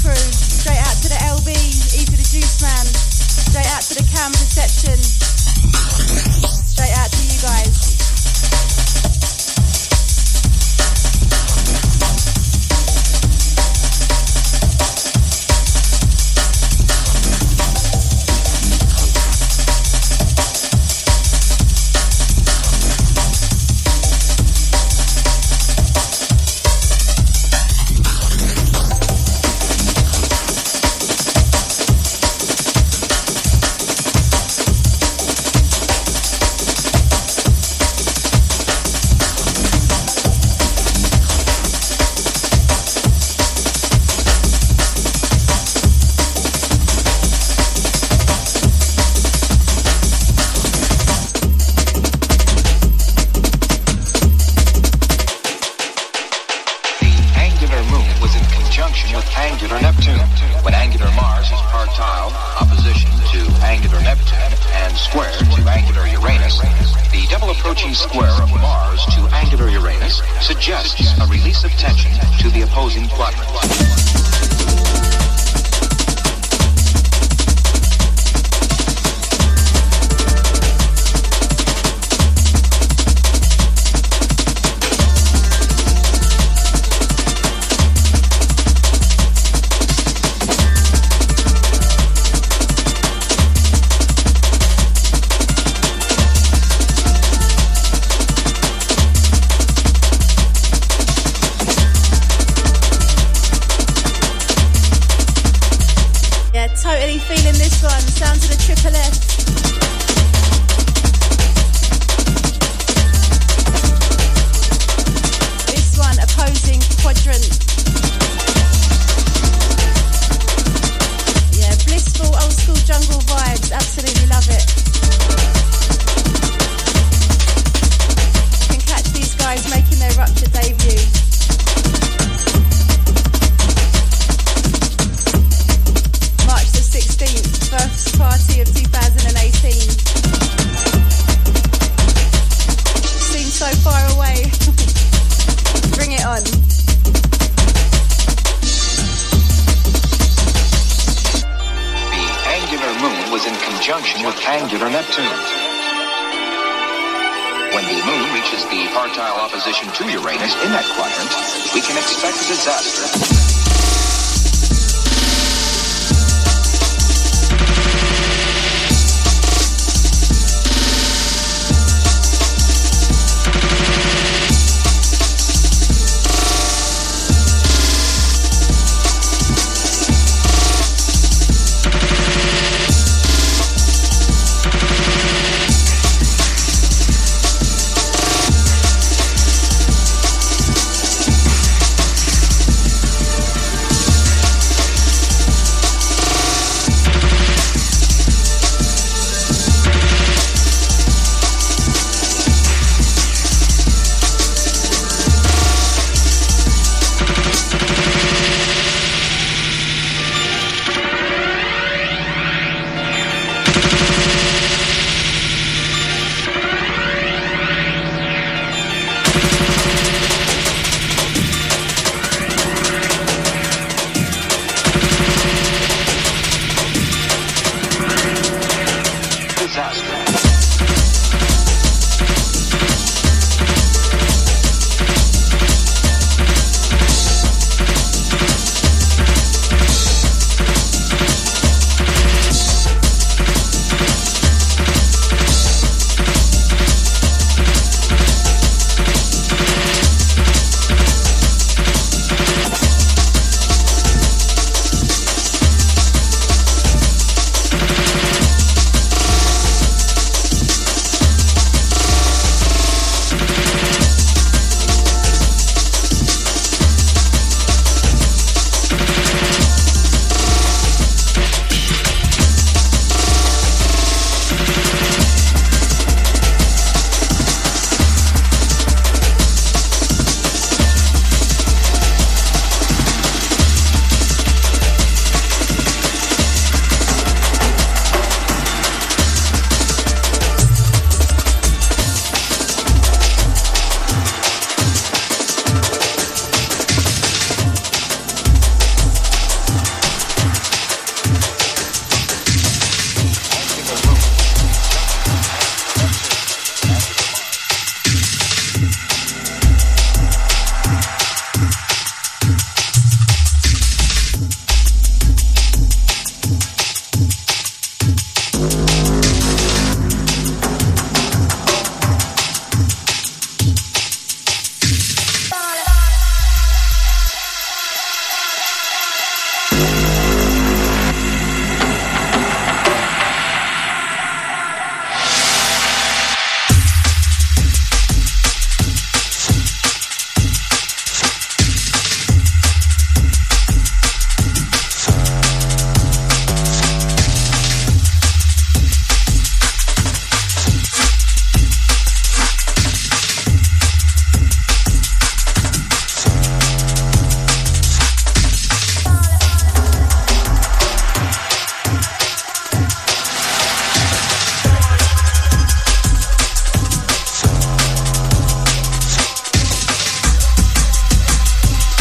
crew. Straight out to the L B, E to the Juice Man. Straight out to the Cam Perception. Straight out to you guys.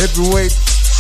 Heavyweight.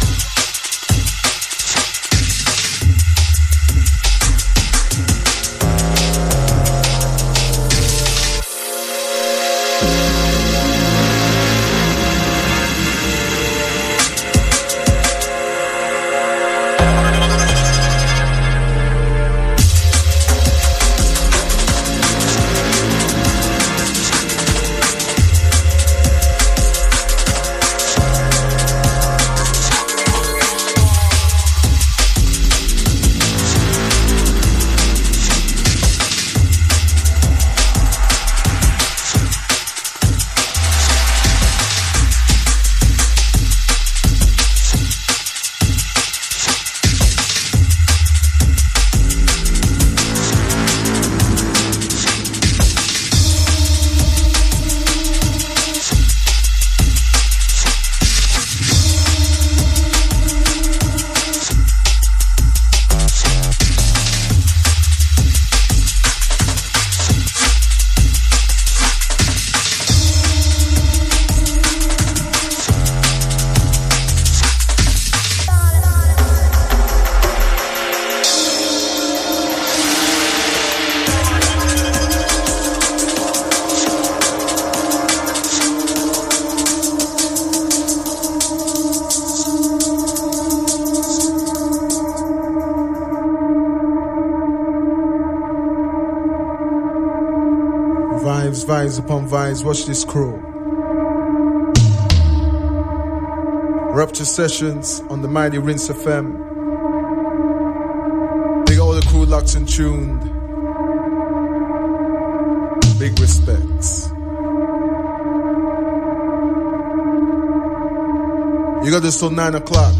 Vibes upon vibes, watch this crew. Rapture Sessions on the mighty Rinse F M. Big all the crew locked and tuned. Big respects. You got this till nine o'clock.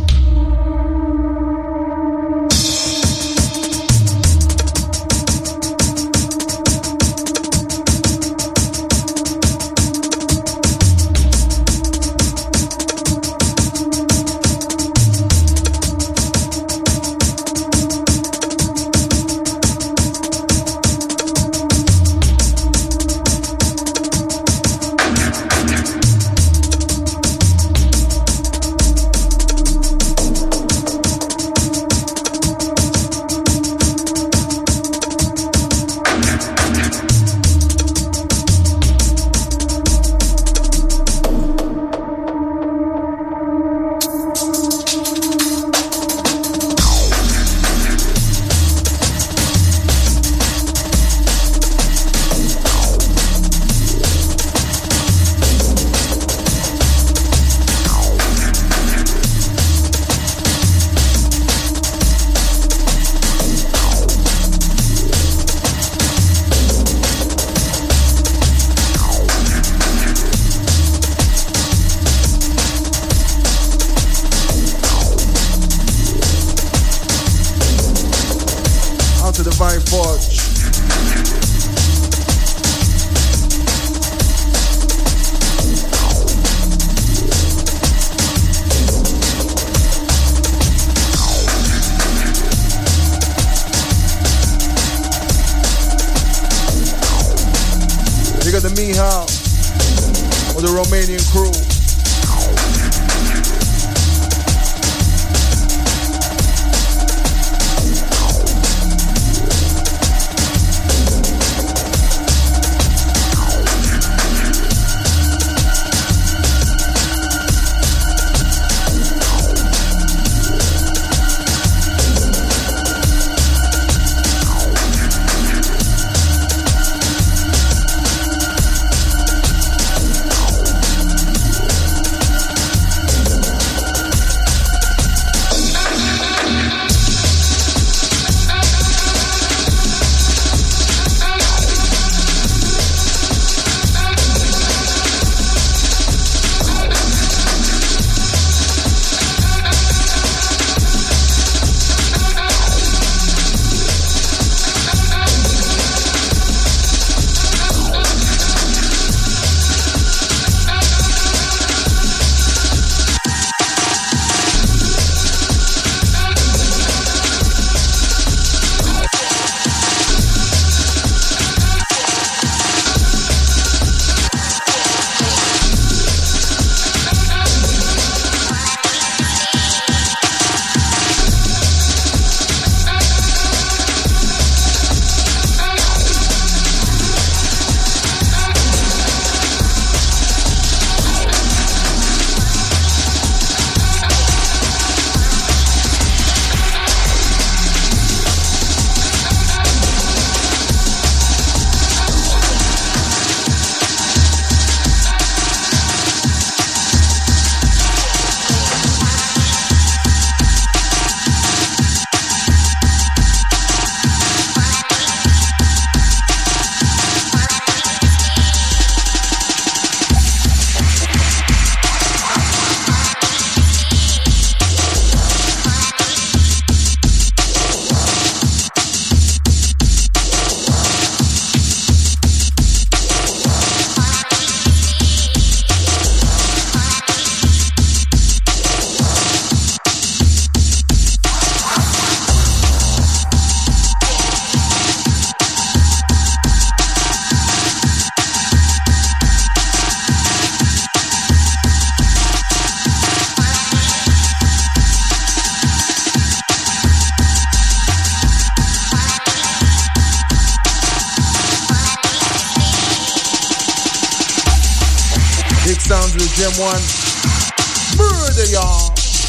Big sounds with Gem One. Murder y'all.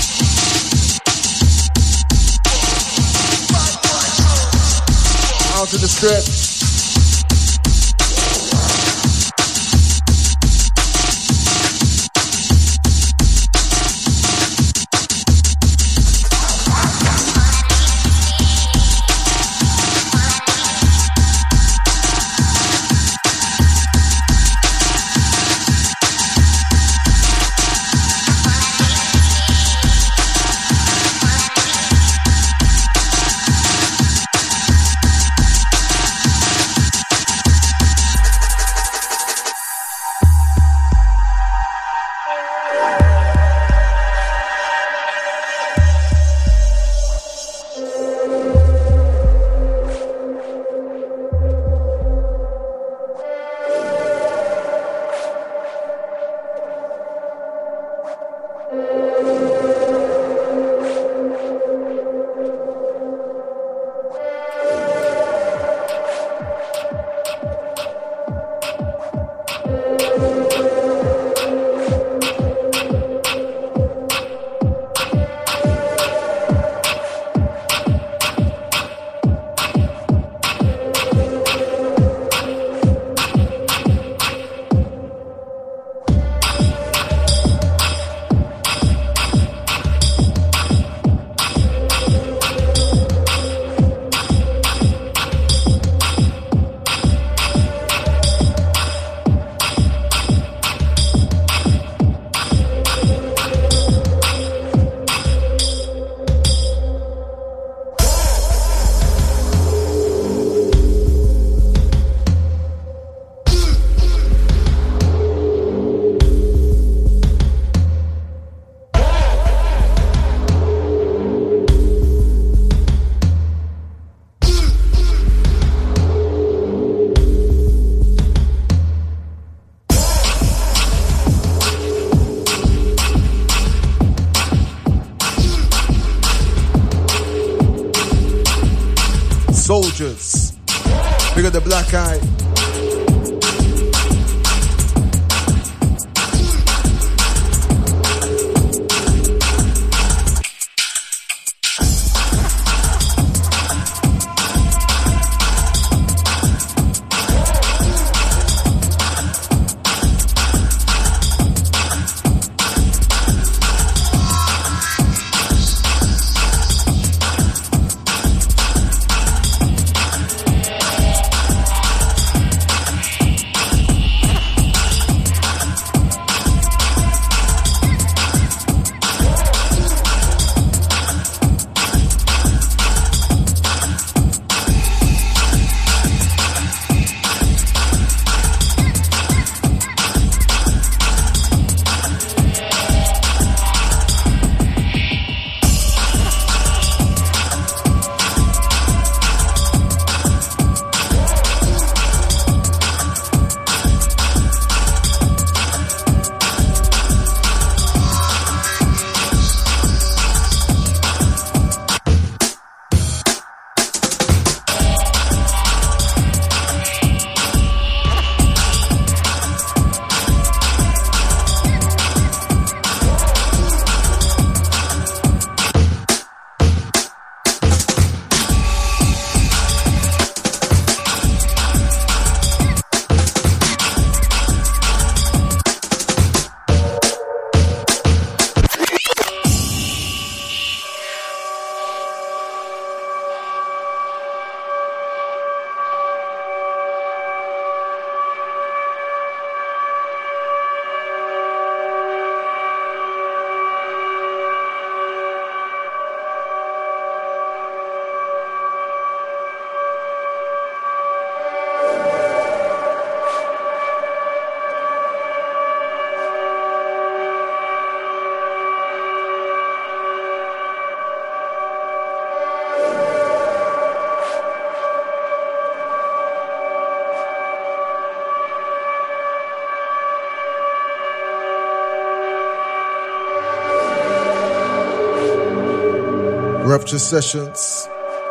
Out to the stretch. Soldiers, big of the black eye. Rupture Sessions.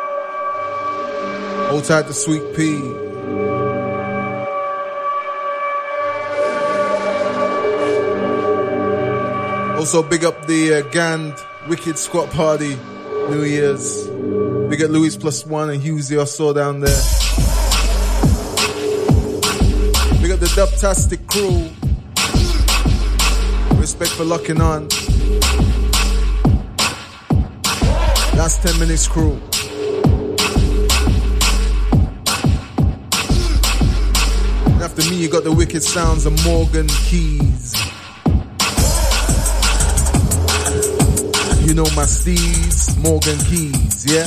Hold tight to Sweet Pea. Also, big up the uh, Gand Wicked Squat Party, New Year's. Big up Louis Plus One and Hughesy I saw down there. Big up the Dubtastic crew. Respect for locking on. Last ten minutes crew. And after me, you got the Wicked Sounds of Morgan Keys. You know my steeds, Morgan Keys, yeah?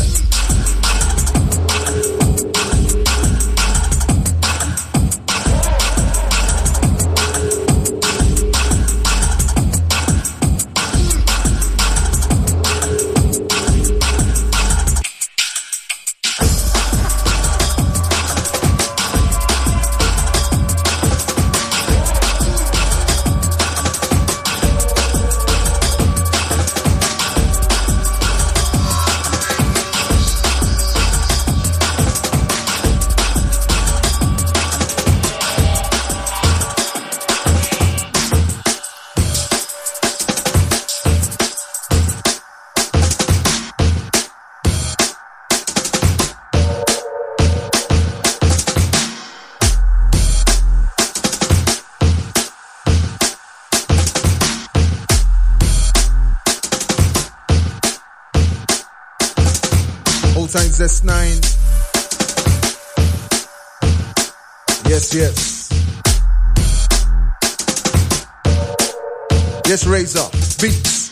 S nine. Yes, yes. Yes, Razor. Beats.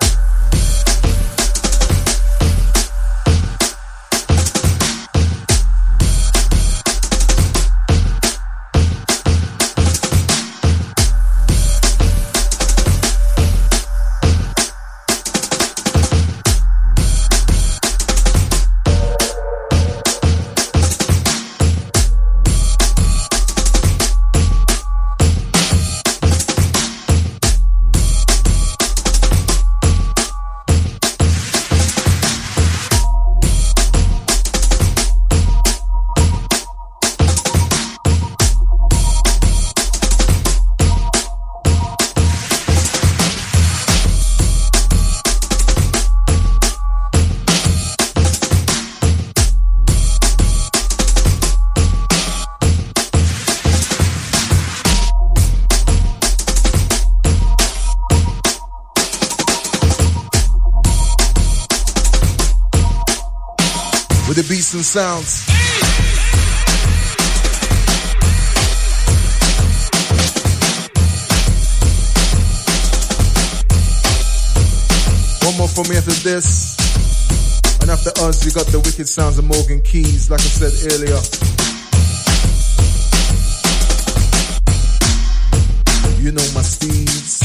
With the beats and sounds. One more for me after this. And after us, we got the Wicked Sounds of Morgan Keys, like I said earlier. You know my steeds.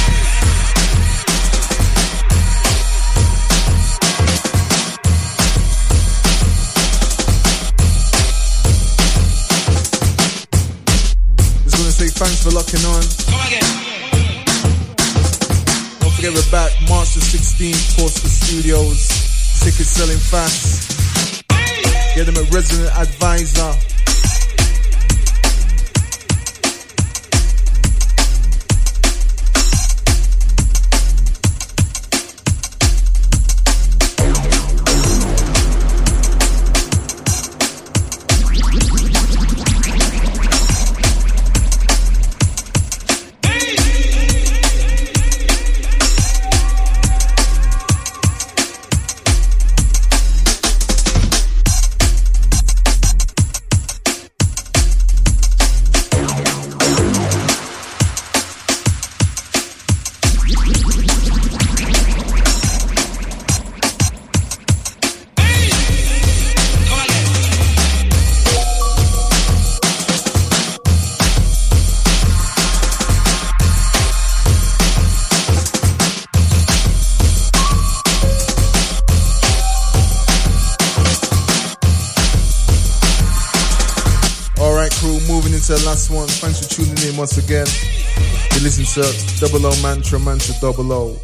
Thanks for locking on. Come again. Don't forget we're back March the sixteenth, Portsmouth Studios. Tickets selling fast. Get them at Resident Advisor. The last one. Thanks for tuning in once again. You listen to Double O Mantra, Mantra Double O.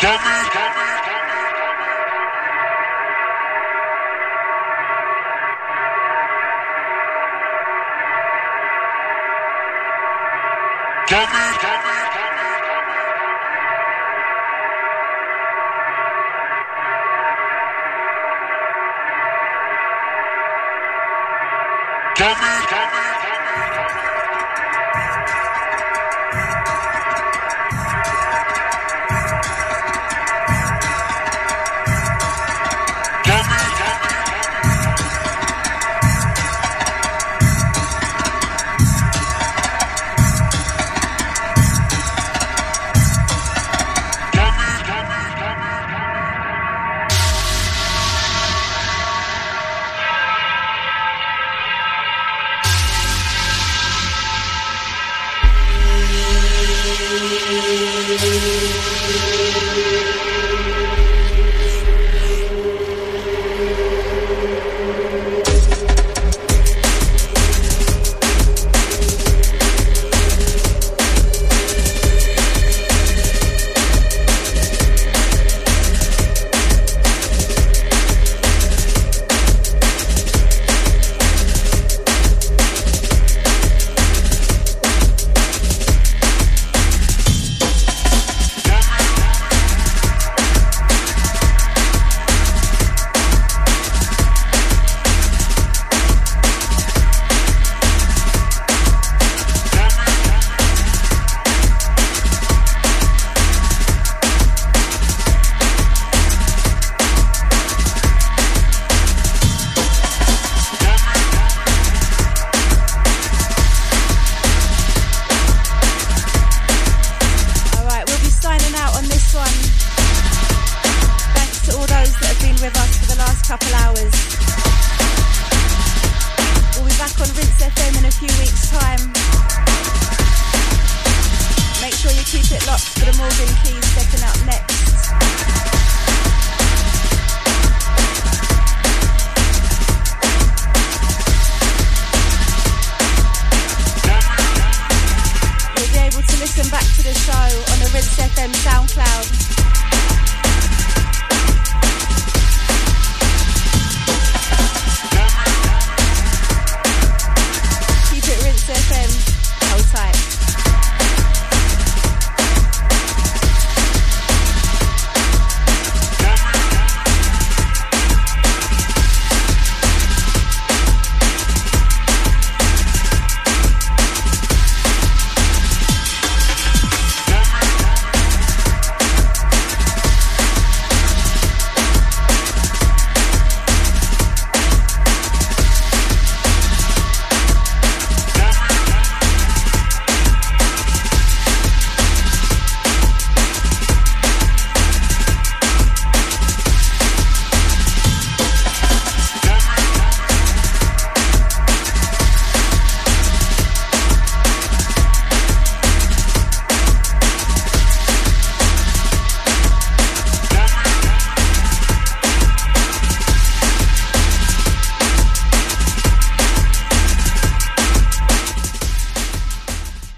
Keep it locked for the Morgan Keys stepping up next.